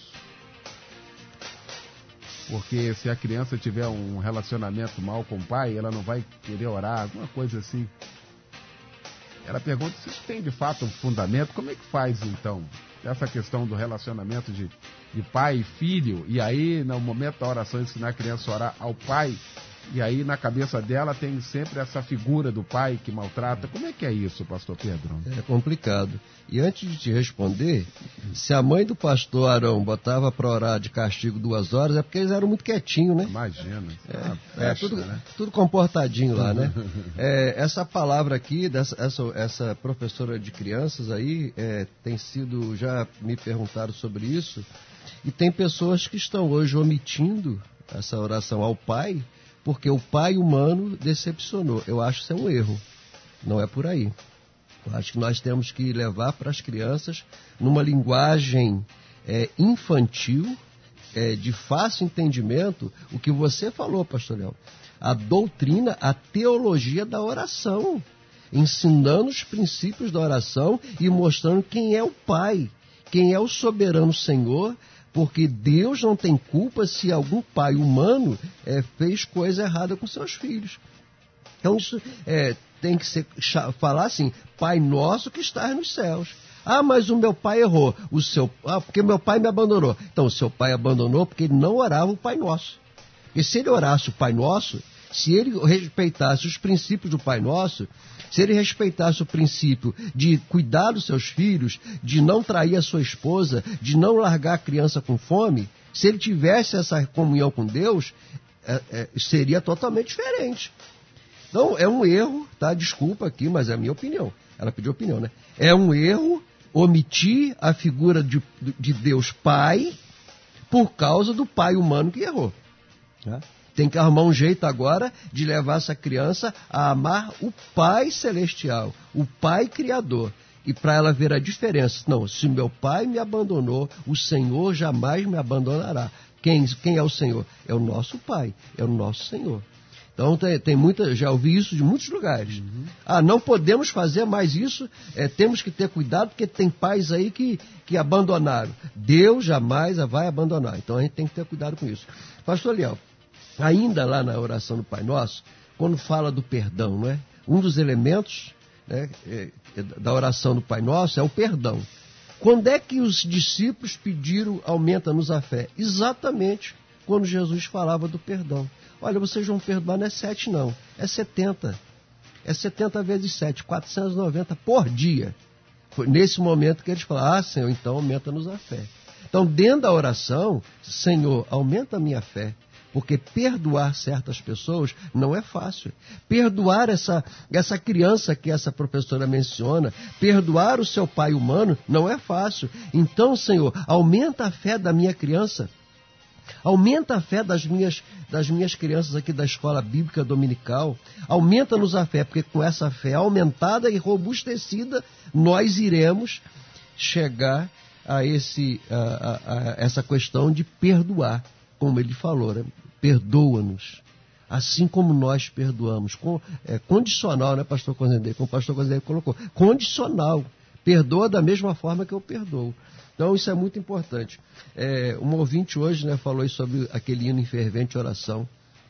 Porque se a criança tiver um relacionamento mal com o pai, ela não vai querer orar, alguma coisa assim. Ela pergunta se isso tem de fato um fundamento. Como é que faz então essa questão do relacionamento de pai e filho? E aí no momento da oração ensinar a criança a orar ao pai, e aí na cabeça dela tem sempre essa figura do pai que maltrata. Como é que é isso, pastor Pedro? É complicado. E antes de te responder, se a mãe do pastor Arão botava para orar de castigo 2 horas, é porque eles eram muito quietinhos, né? Imagina. Tudo comportadinho lá, né? Essa palavra aqui, essa professora de crianças aí, tem sido, já me perguntaram sobre isso, e tem pessoas que estão hoje omitindo essa oração ao pai, porque o pai humano decepcionou. Eu acho que isso é um erro. Não é por aí. Eu acho que nós temos que levar para as crianças, numa linguagem infantil, de fácil entendimento, o que você falou, pastor Léo. A doutrina, a teologia da oração. Ensinando os princípios da oração e mostrando quem é o pai, quem é o soberano Senhor, porque Deus não tem culpa se algum pai humano fez coisa errada com seus filhos. Então isso tem que falar assim, Pai nosso que estás nos céus. Ah, mas o meu pai errou. Porque meu pai me abandonou. Então o seu pai abandonou porque ele não orava o Pai Nosso. E se ele orasse o Pai Nosso, se ele respeitasse os princípios do Pai Nosso, se ele respeitasse o princípio de cuidar dos seus filhos, de não trair a sua esposa, de não largar a criança com fome, se ele tivesse essa comunhão com Deus, seria totalmente diferente. Então, é um erro, tá? Desculpa aqui, mas é a minha opinião. Ela pediu opinião, né? É um erro omitir a figura de Deus Pai por causa do pai humano que errou. Tá? Tem que arrumar um jeito agora de levar essa criança a amar o Pai Celestial, o Pai Criador. E para ela ver a diferença. Não, se meu pai me abandonou, o Senhor jamais me abandonará. Quem é o Senhor? É o nosso Pai, é o nosso Senhor. Então já ouvi isso de muitos lugares. Não podemos fazer mais isso, temos que ter cuidado, porque tem pais aí que abandonaram. Deus jamais a vai abandonar. Então a gente tem que ter cuidado com isso. Pastor Léo, ainda lá na oração do Pai Nosso, quando fala do perdão, não é? Um dos elementos, né, da oração do Pai Nosso é o perdão. Quando é que os discípulos pediram aumenta-nos a fé? Exatamente quando Jesus falava do perdão. Olha, vocês vão perdoar, não é 7 não, é 70. É 70 vezes 7, 490 por dia. Foi nesse momento que eles falaram, Senhor, então aumenta-nos a fé. Então, dentro da oração, Senhor, aumenta a minha fé. Porque perdoar certas pessoas não é fácil. Perdoar essa criança que essa professora menciona, perdoar o seu pai humano, não é fácil. Então, Senhor, aumenta a fé da minha criança. Aumenta a fé das minhas crianças aqui da escola bíblica dominical. Aumenta-nos a fé, porque com essa fé aumentada e robustecida, nós iremos chegar a essa questão de perdoar, como ele falou, né? Perdoa-nos, assim como nós perdoamos. Condicional, né, pastor Cozendei? Como o pastor Cozendei colocou, condicional. Perdoa da mesma forma que eu perdoo. Então, isso é muito importante. Um ouvinte hoje, né, falou sobre aquele hino em fervente oração.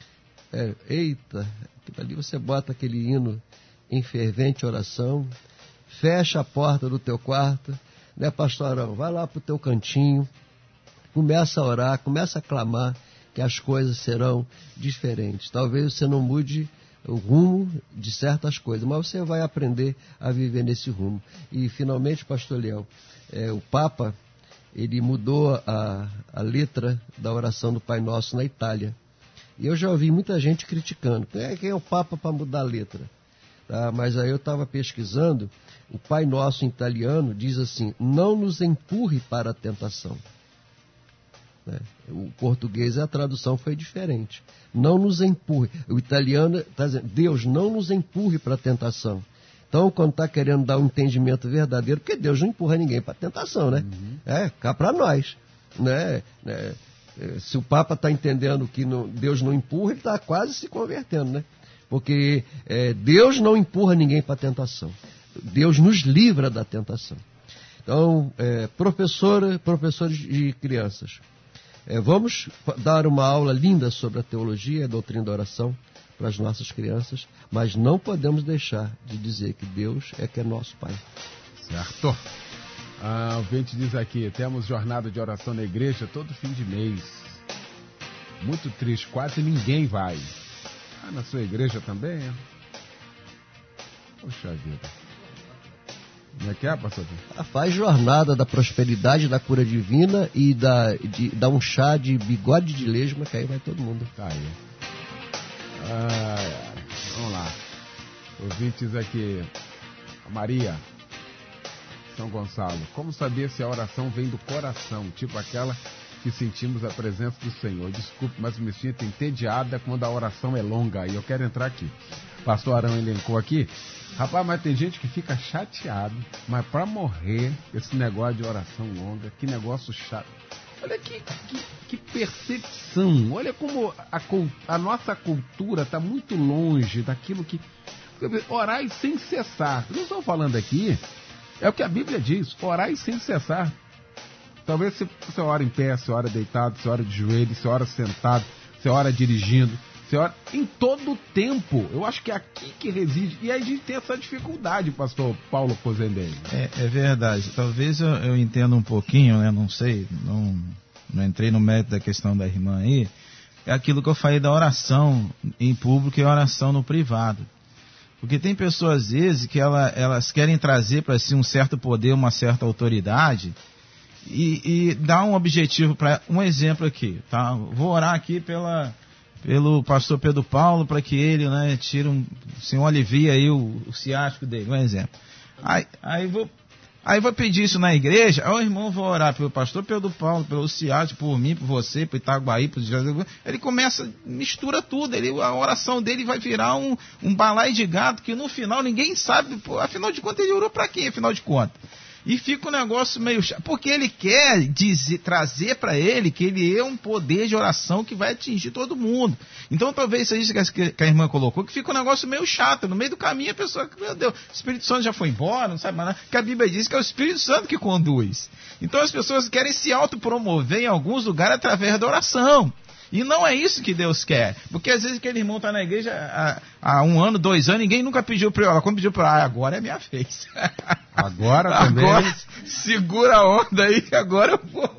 Ali você bota aquele hino em fervente oração, fecha a porta do teu quarto, né, pastor Arão? Vai lá para o teu cantinho, Começa a orar, começa a clamar, que as coisas serão diferentes. Talvez você não mude o rumo de certas coisas, mas você vai aprender a viver nesse rumo. E, finalmente, pastor Léo, o Papa, ele mudou a letra da oração do Pai Nosso na Itália. E eu já ouvi muita gente criticando. Quem é o Papa para mudar a letra? Tá? Mas aí eu estava pesquisando, o Pai Nosso em italiano diz assim: não nos empurre para a tentação. O português, a tradução foi diferente. Não nos empurre. O italiano está dizendo: Deus, não nos empurre para a tentação. Então, quando está querendo dar um entendimento verdadeiro, porque Deus não empurra ninguém para a tentação, né? Cá para nós. Né? Se o Papa está entendendo que Deus não empurra, ele está quase se convertendo, né? Porque Deus não empurra ninguém para a tentação. Deus nos livra da tentação. Então, professores de crianças, vamos dar uma aula linda sobre a teologia e a doutrina da oração para as nossas crianças, mas não podemos deixar de dizer que Deus que é nosso Pai. Certo. O ouvinte diz aqui: temos jornada de oração na igreja todo fim de mês. Muito triste, quase ninguém vai. Na sua igreja também? Poxa vida. Como é que é, pastor? Faz jornada da prosperidade, da cura divina e dá um chá de bigode de lesma, que aí vai todo mundo. Tá aí. Vamos lá. Ouvintes aqui. A Maria, São Gonçalo. Como saber se a oração vem do coração? Tipo aquela que sentimos a presença do Senhor. Desculpe, mas me sinto entediada quando a oração é longa. E eu quero entrar aqui. Pastor Arão elencou aqui. Rapaz, mas tem gente que fica chateado, mas para morrer, esse negócio de oração longa, que negócio chato. Olha que percepção, olha como a nossa cultura está muito longe daquilo que... Orai sem cessar. Não estou falando aqui, é o que a Bíblia diz, orai sem cessar. Talvez você ora em pé, você ora deitado, você ora de joelho, você ora sentado, você ora dirigindo, você ora em todo o tempo. Eu acho que é aqui que reside. E aí a gente tem essa dificuldade, pastor Paulo Cozendelli. É verdade. Talvez eu entenda um pouquinho, né? Não sei, não entrei no mérito da questão da irmã aí. É aquilo que eu falei da oração em público e oração no privado. Porque tem pessoas, às vezes, que elas querem trazer para si um certo poder, uma certa autoridade e dar um objetivo para... Um exemplo aqui, tá? Vou orar aqui pelo pastor Pedro Paulo, para que ele, né, tire se alivie aí o ciático dele, um exemplo. Aí vou pedir isso na igreja, aí o irmão vai orar pelo pastor Pedro Paulo, pelo ciático, por mim, por você, por Itaguaí, por Jesus. Ele começa, mistura tudo, a oração dele vai virar um balaio de gato, que no final ninguém sabe, afinal de contas ele orou para quem, afinal de contas? E fica um negócio meio chato, porque ele quer trazer para ele que ele é um poder de oração que vai atingir todo mundo. Então talvez seja isso que a irmã colocou, que fica um negócio meio chato. No meio do caminho a pessoa, meu Deus, o Espírito Santo já foi embora, não sabe mais nada. Que a Bíblia diz que é o Espírito Santo que conduz. Então as pessoas querem se autopromover em alguns lugares através da oração. E não é isso que Deus quer. Porque às vezes aquele irmão está na igreja há 1 ano, 2 anos, ninguém nunca pediu para ela. Quando pediu para ela, agora é minha vez. Agora também. Agora, segura a onda aí, que agora eu vou.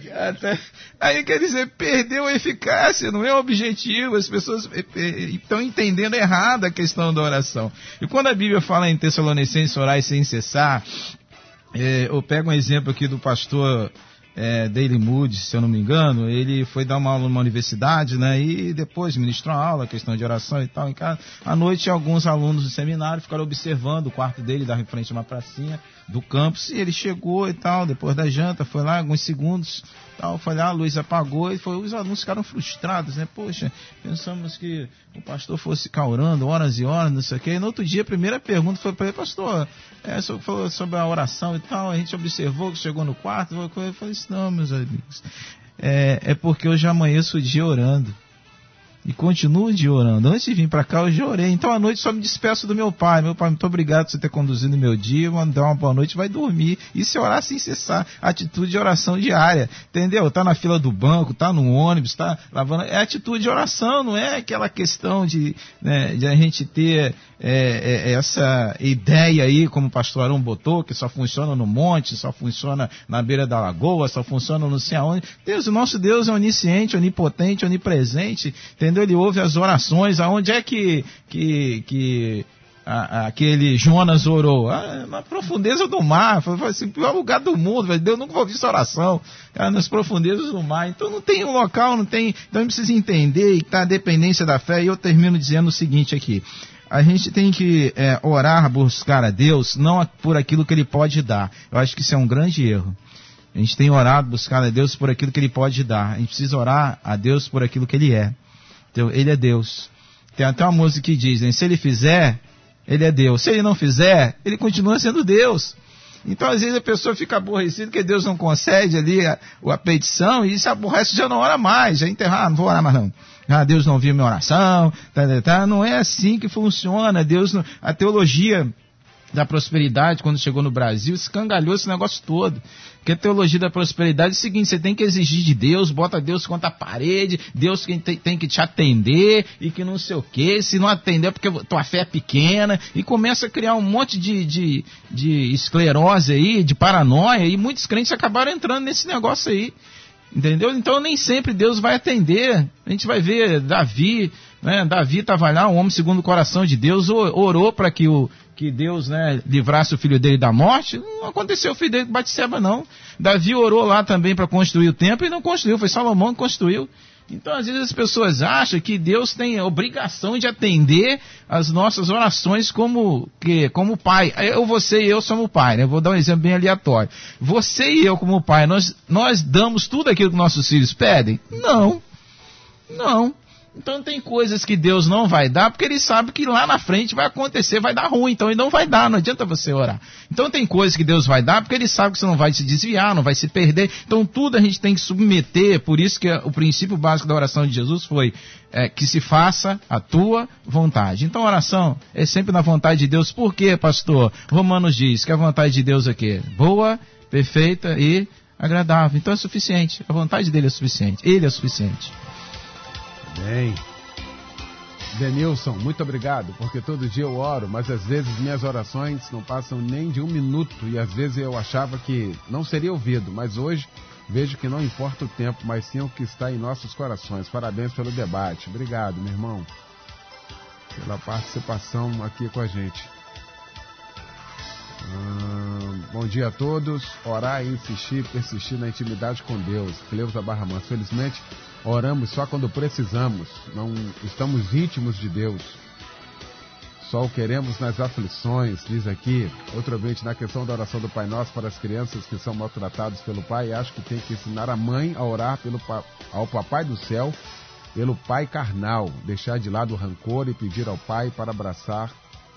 Aí quer dizer, perdeu a eficácia, não é o objetivo. As pessoas estão entendendo errado a questão da oração. E quando a Bíblia fala em Tessalonicenses, orai sem cessar, eu pego um exemplo aqui do pastor Daley Moody, se eu não me engano. Ele foi dar uma aula numa universidade, né, e depois ministrou uma aula, questão de oração e tal, em casa. À noite, alguns alunos do seminário ficaram observando o quarto dele, dava em frente a uma pracinha do campus, e ele chegou e tal, depois da janta, foi lá, alguns segundos, tal, foi lá, a luz apagou, e os alunos ficaram frustrados, né, poxa, pensamos que o pastor fosse ficar orando horas e horas, não sei o quê. E no outro dia, a primeira pergunta foi para ele: pastor, falou sobre a oração e tal, a gente observou que chegou no quarto. Eu falei assim: não, meus amigos, é porque eu já amanheço o dia orando. E continuo de orando. Antes de vir para cá, eu já orei. Então, à noite, só me despeço do meu pai. Meu pai, muito obrigado por você ter conduzido o meu dia. Mandar uma boa noite, vai dormir. Isso é orar sem cessar. Atitude de oração diária. Entendeu? Tá na fila do banco, tá no ônibus, tá lavando. É atitude de oração, não é aquela questão de a gente ter essa ideia aí, como o pastor Arão botou, que só funciona no monte, só funciona na beira da lagoa, só funciona não sei aonde. Deus, o nosso Deus é onisciente, onipotente, onipresente, entendeu? Ele ouve as orações. Aonde é que aquele Jonas orou? Na profundeza do mar. Foi assim, o pior lugar do mundo. Deus nunca ouviu essa oração. Nas profundezas do mar. Então não tem um local, não tem. Então a gente precisa entender que está a dependência da fé. E eu termino dizendo o seguinte aqui. A gente tem que orar, buscar a Deus, não por aquilo que Ele pode dar. Eu acho que isso é um grande erro. A gente tem orado, buscado a Deus por aquilo que Ele pode dar. A gente precisa orar a Deus por aquilo que Ele é. Então, Ele é Deus. Tem até uma música que diz, se Ele fizer, Ele é Deus. Se Ele não fizer, Ele continua sendo Deus. Então, às vezes, a pessoa fica aborrecida porque Deus não concede ali a petição e se aborrece, já não ora mais, já enterra, não vou orar mais não. Deus não viu minha oração, não é assim que funciona. A teologia da prosperidade, quando chegou no Brasil, escangalhou esse negócio todo. Porque a teologia da prosperidade é o seguinte, você tem que exigir de Deus, bota Deus contra a parede, Deus tem que te atender, e que não sei o quê, se não atender é porque tua fé é pequena, e começa a criar um monte de esclerose aí, de paranoia, e muitos crentes acabaram entrando nesse negócio aí. Entendeu? Então nem sempre Deus vai atender. A gente vai ver Davi, né? Davi estava lá, um homem segundo o coração de Deus, orou para que Deus, né, livrasse o filho dele da morte. Não aconteceu o filho dele com Batseba, não. Davi orou lá também para construir o templo e não construiu, foi Salomão que construiu. Então, às vezes as pessoas acham que Deus tem a obrigação de atender as nossas orações como pai. Você e eu somos pai, né? Vou dar um exemplo bem aleatório. Você e eu como pai, nós damos tudo aquilo que nossos filhos pedem? Não. Então tem coisas que Deus não vai dar, porque Ele sabe que lá na frente vai acontecer, vai dar ruim, então Ele não vai dar, não adianta você orar. Então tem coisas que Deus vai dar, porque Ele sabe que você não vai se desviar, não vai se perder, então tudo a gente tem que submeter, por isso que o princípio básico da oração de Jesus foi que se faça a tua vontade. Então a oração é sempre na vontade de Deus. Por quê, pastor? Romanos diz que a vontade de Deus é quê? Boa, perfeita e agradável. Então é suficiente, a vontade dele é suficiente, Ele é suficiente. Bem, Denilson, muito obrigado, porque todo dia eu oro, mas às vezes minhas orações não passam nem de 1 minuto, e às vezes eu achava que não seria ouvido, mas hoje vejo que não importa o tempo, mas sim o que está em nossos corações. Parabéns pelo debate. Obrigado, meu irmão, pela participação aqui com a gente. Bom dia a todos. Orar e insistir, persistir na intimidade com Deus. Cleusa Barra Mansa. Felizmente, oramos só quando precisamos. Não estamos íntimos de Deus. Só o queremos nas aflições, diz aqui. Outro ouvinte, na questão da oração do Pai Nosso para as crianças que são maltratadas pelo pai, acho que tem que ensinar a mãe a orar ao Papai do Céu, pelo pai carnal. Deixar de lado o rancor e pedir ao pai para abraçar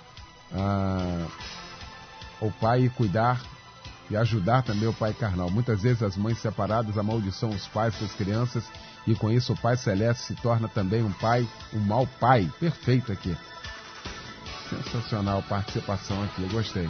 o pai e cuidar e ajudar também o pai carnal. Muitas vezes as mães separadas amaldiçoam os pais das crianças e com isso o Pai Celeste se torna também um mau pai. Perfeito aqui. Sensacional participação aqui, eu gostei.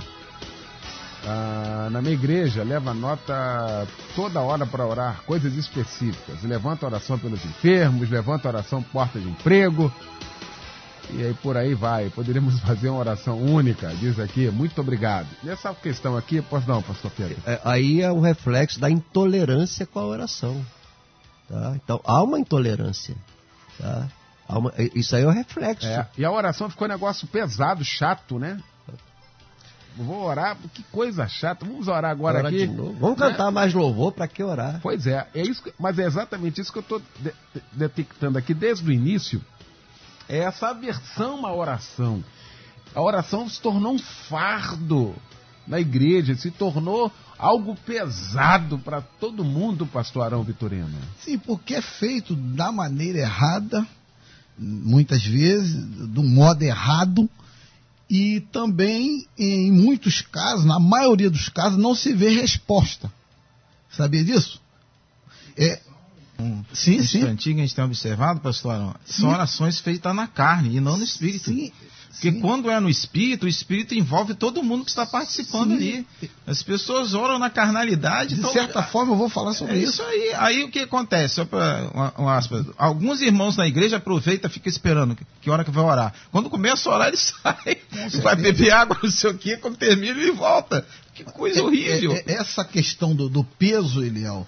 Na minha igreja, leva nota toda hora para orar, coisas específicas. Levanta oração pelos enfermos, levanta oração por porta de emprego. E aí por aí vai, poderíamos fazer uma oração única, diz aqui, muito obrigado. E essa questão aqui, pois não, pastor Pedro? Aí é um reflexo da intolerância com a oração. Tá? Então há uma intolerância. Tá? Isso aí é o reflexo. E a oração ficou um negócio pesado, chato, né? Vou orar, que coisa chata. Vamos orar agora aqui. Vamos cantar mais louvor, para que orar? Pois é, mas é exatamente isso que eu estou detectando aqui desde o início. É essa aversão à oração. A oração se tornou um fardo na igreja, se tornou algo pesado para todo mundo, pastor Arão Vitorino. Sim, porque é feito da maneira errada, muitas vezes, do modo errado, e também, em muitos casos, na maioria dos casos, não se vê resposta. Sabia disso? Sim, sim. antiga, a gente tem observado, pastor Arão, são orações feitas na carne e não no espírito. Sim. Porque quando é no espírito, o espírito envolve todo mundo que está participando ali. As pessoas oram na carnalidade. De certa forma, eu vou falar sobre isso. Isso aí. Aí o que acontece? Só para uma aspas. Alguns irmãos na igreja aproveitam e ficam esperando que hora que vai orar. Quando começa a orar, ele sai. Vai beber água, não sei o quê. Quando termina, ele volta. Que coisa horrível. Essa questão do peso, Eliel,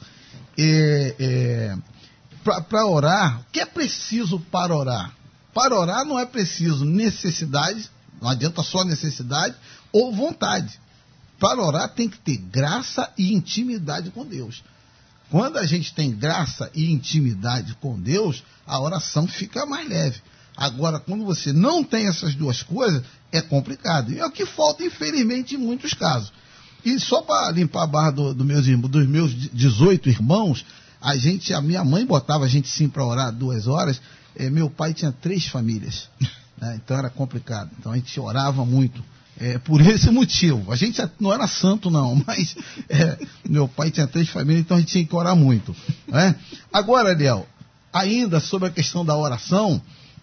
para orar, o que é preciso para orar? Para orar não é preciso necessidade, não adianta só necessidade ou vontade. Para orar tem que ter graça e intimidade com Deus. Quando a gente tem graça e intimidade com Deus, a oração fica mais leve. Agora, quando você não tem essas duas coisas, é complicado. E é o que falta, infelizmente, em muitos casos. E só para limpar a barra dos meus 18 irmãos, a minha mãe botava a gente sim para orar 2 horas. Meu pai tinha 3 famílias, né? Então era complicado. Então a gente orava muito. Por esse motivo. A gente não era santo, não, mas meu pai tinha 3 famílias, então a gente tinha que orar muito. Né? Agora, Eliel, ainda sobre a questão da oração,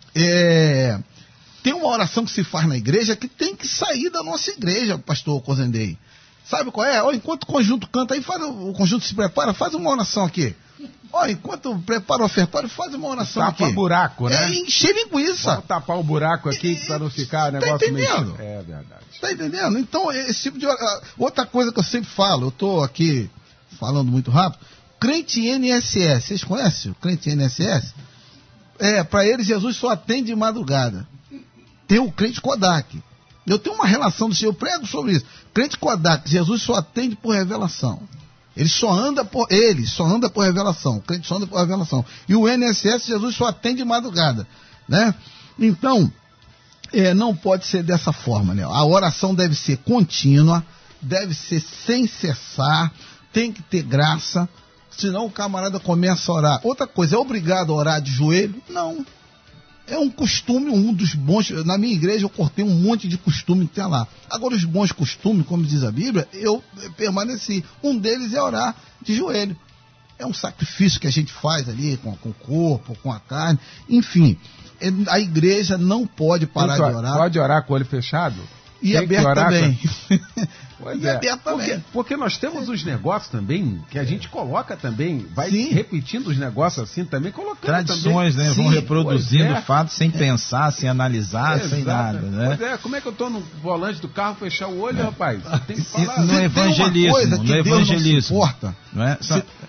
tem uma oração que se faz na igreja que tem que sair da nossa igreja, pastor Cozendei. Sabe qual é? Enquanto o conjunto canta aí, o conjunto se prepara, faz uma oração aqui. Enquanto prepara o ofertório, faz uma oração aqui. Tapa buraco, né? Encher linguiça. Vamos tapar o buraco aqui para não ficar negócio tá entendendo? meio... É verdade. Tá entendendo? Então, esse tipo de... Outra coisa que eu sempre falo, eu estou aqui falando muito rápido, crente INSS, vocês conhecem o crente INSS? Para eles, Jesus só atende de madrugada. Tem o crente Kodak. Eu tenho uma relação do Senhor, eu prego sobre isso. Crente Kodak, Jesus só atende por revelação. Ele só anda por revelação. O crente só anda por revelação. E o INSS, Jesus só atende de madrugada, né? Então, não pode ser dessa forma, né? A oração deve ser contínua, deve ser sem cessar, tem que ter graça, senão o camarada começa a orar. Outra coisa, é obrigado a orar de joelho? Não. É um costume, um dos bons... Na minha igreja eu cortei um monte de costume que tem lá. Agora, os bons costumes, como diz a Bíblia, eu permaneci. Um deles é orar de joelho. É um sacrifício que a gente faz ali com o corpo, com a carne. Enfim, a igreja não pode parar de orar. Pode orar com o olho fechado? E aberto também. Pois é. Porque nós temos os negócios também, que a gente coloca também, vai repetindo os negócios assim também, colocando tradições, também. Né? Vão reproduzindo fatos sem pensar, sem analisar, sem nada, né? Pois como é que eu estou no volante do carro, fechar o olho, rapaz? Tem que falar. No evangelismo, não é?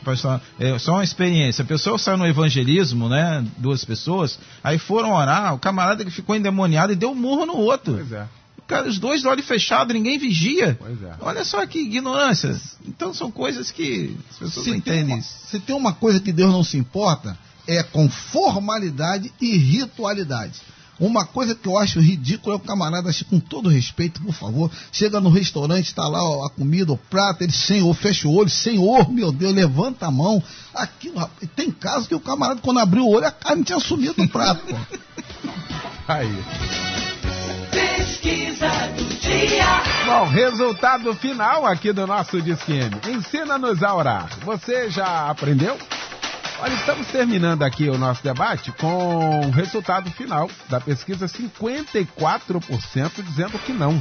Só uma experiência. A pessoa saiu no evangelismo, né? 2 pessoas, aí foram orar, o camarada que ficou endemoniado e deu um murro no outro. Pois é. Cara, os 2 de olho fechado, ninguém vigia. Pois é. Olha só que ignorância. Então são coisas que as pessoas não entendem. Se tem uma coisa que Deus não se importa, é com formalidade e ritualidade. Uma coisa que eu acho ridícula é o camarada, com todo respeito, por favor, chega no restaurante, está lá a comida, o prato, ele, Senhor, fecha o olho, Senhor, meu Deus, levanta a mão. Aquilo, rapaz, tem casos que o camarada, quando abriu o olho, a carne tinha sumido do prato. Pô. Aí. Pesquisa do dia. Bom, resultado final aqui do nosso Disque M. Ensina-nos a orar. Você já aprendeu? Olha, estamos terminando aqui o nosso debate com o resultado final da pesquisa, 54% dizendo que não.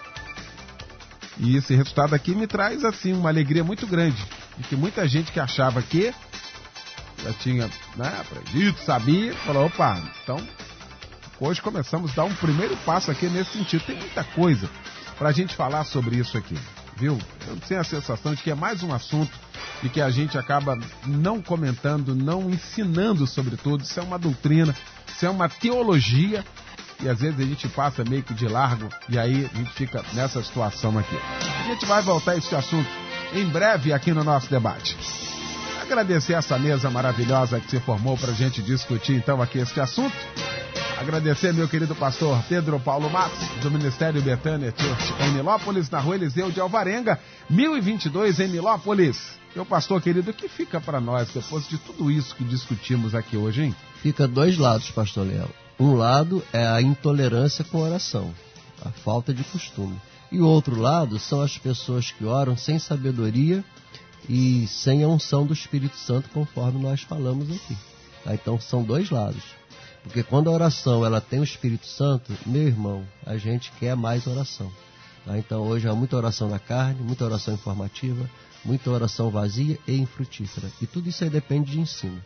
E esse resultado aqui me traz, assim, uma alegria muito grande. De que muita gente que achava que já tinha, né, aprendido, sabia, falou, opa, então... Hoje começamos a dar um primeiro passo aqui nesse sentido. Tem muita coisa para a gente falar sobre isso aqui, viu? Eu tenho a sensação de que é mais um assunto e que a gente acaba não comentando, não ensinando sobre tudo. Isso é uma doutrina, isso é uma teologia e às vezes a gente passa meio que de largo e aí a gente fica nessa situação aqui. A gente vai voltar a esse assunto em breve aqui no nosso debate. Agradecer essa mesa maravilhosa que se formou para a gente discutir então aqui este assunto. Agradecer meu querido pastor Pedro Paulo Matos, do Ministério Betânia Church, em Nilópolis, na rua Eliseu de Alvarenga, 1022 em Nilópolis. Meu pastor querido, o que fica para nós depois de tudo isso que discutimos aqui hoje, hein? Fica 2 lados, pastor Léo. Um lado é a intolerância com oração, a falta de costume. E o outro lado são as pessoas que oram sem sabedoria e sem a unção do Espírito Santo, conforme nós falamos aqui. Tá? Então são dois lados. Porque quando a oração ela tem o Espírito Santo, meu irmão, a gente quer mais oração. Tá? Então hoje há muita oração na carne, muita oração informativa, muita oração vazia e infrutífera. E tudo isso aí depende de ensino.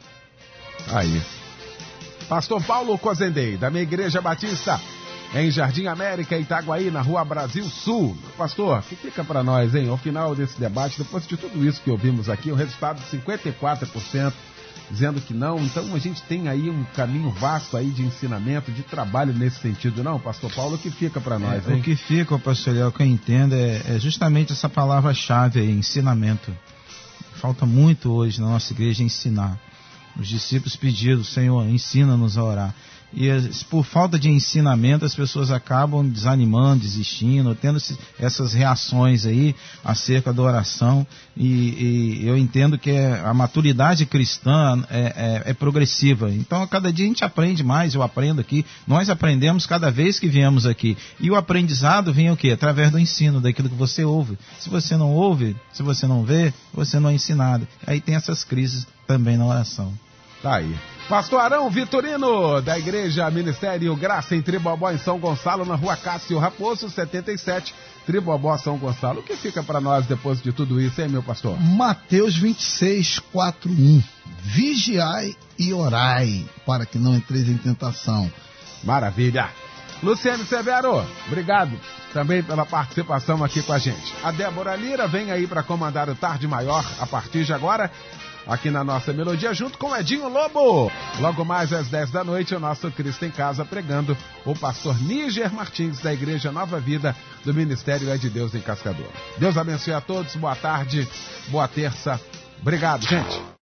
Aí. Pastor Paulo Cozendei, da minha Igreja Batista, em Jardim América, Itaguaí, na Rua Brasil Sul. Pastor, o que fica para nós, hein? Ao final desse debate, depois de tudo isso que ouvimos aqui, o resultado de 54%, dizendo que não. Então a gente tem aí um caminho vasto aí de ensinamento, de trabalho nesse sentido, não, Pastor Paulo? O que fica para nós, hein? O que fica, Pastor Léo, que eu entendo é justamente essa palavra-chave aí, ensinamento. Falta muito hoje na nossa igreja ensinar. Os discípulos pediram, Senhor, ensina-nos a orar. E por falta de ensinamento, as pessoas acabam desanimando, desistindo, tendo essas reações aí acerca da oração. E eu entendo que a maturidade cristã é progressiva. Então, a cada dia a gente aprende mais, eu aprendo aqui. Nós aprendemos cada vez que viemos aqui. E o aprendizado vem o quê? Através do ensino, daquilo que você ouve. Se você não ouve, se você não vê, você não é ensinado. Aí tem essas crises também na oração. Tá aí. Pastor Arão Vitorino, da Igreja Ministério Graça, em Tribobó, em São Gonçalo, na Rua Cássio Raposo, 77, Tribobó, São Gonçalo. O que fica para nós depois de tudo isso, hein, meu pastor? Mateus 26, 4:1. Vigiai e orai, para que não entreis em tentação. Maravilha. Luciano Severo, obrigado também pela participação aqui com a gente. A Débora Lira vem aí para comandar o Tarde Maior a partir de agora, aqui na nossa melodia, junto com Edinho Lobo. Logo mais às 10 da noite, o nosso Cristo em Casa pregando, o pastor Níger Martins, da Igreja Nova Vida, do Ministério É de Deus em Cascadura. Deus abençoe a todos, boa tarde, boa terça. Obrigado, gente.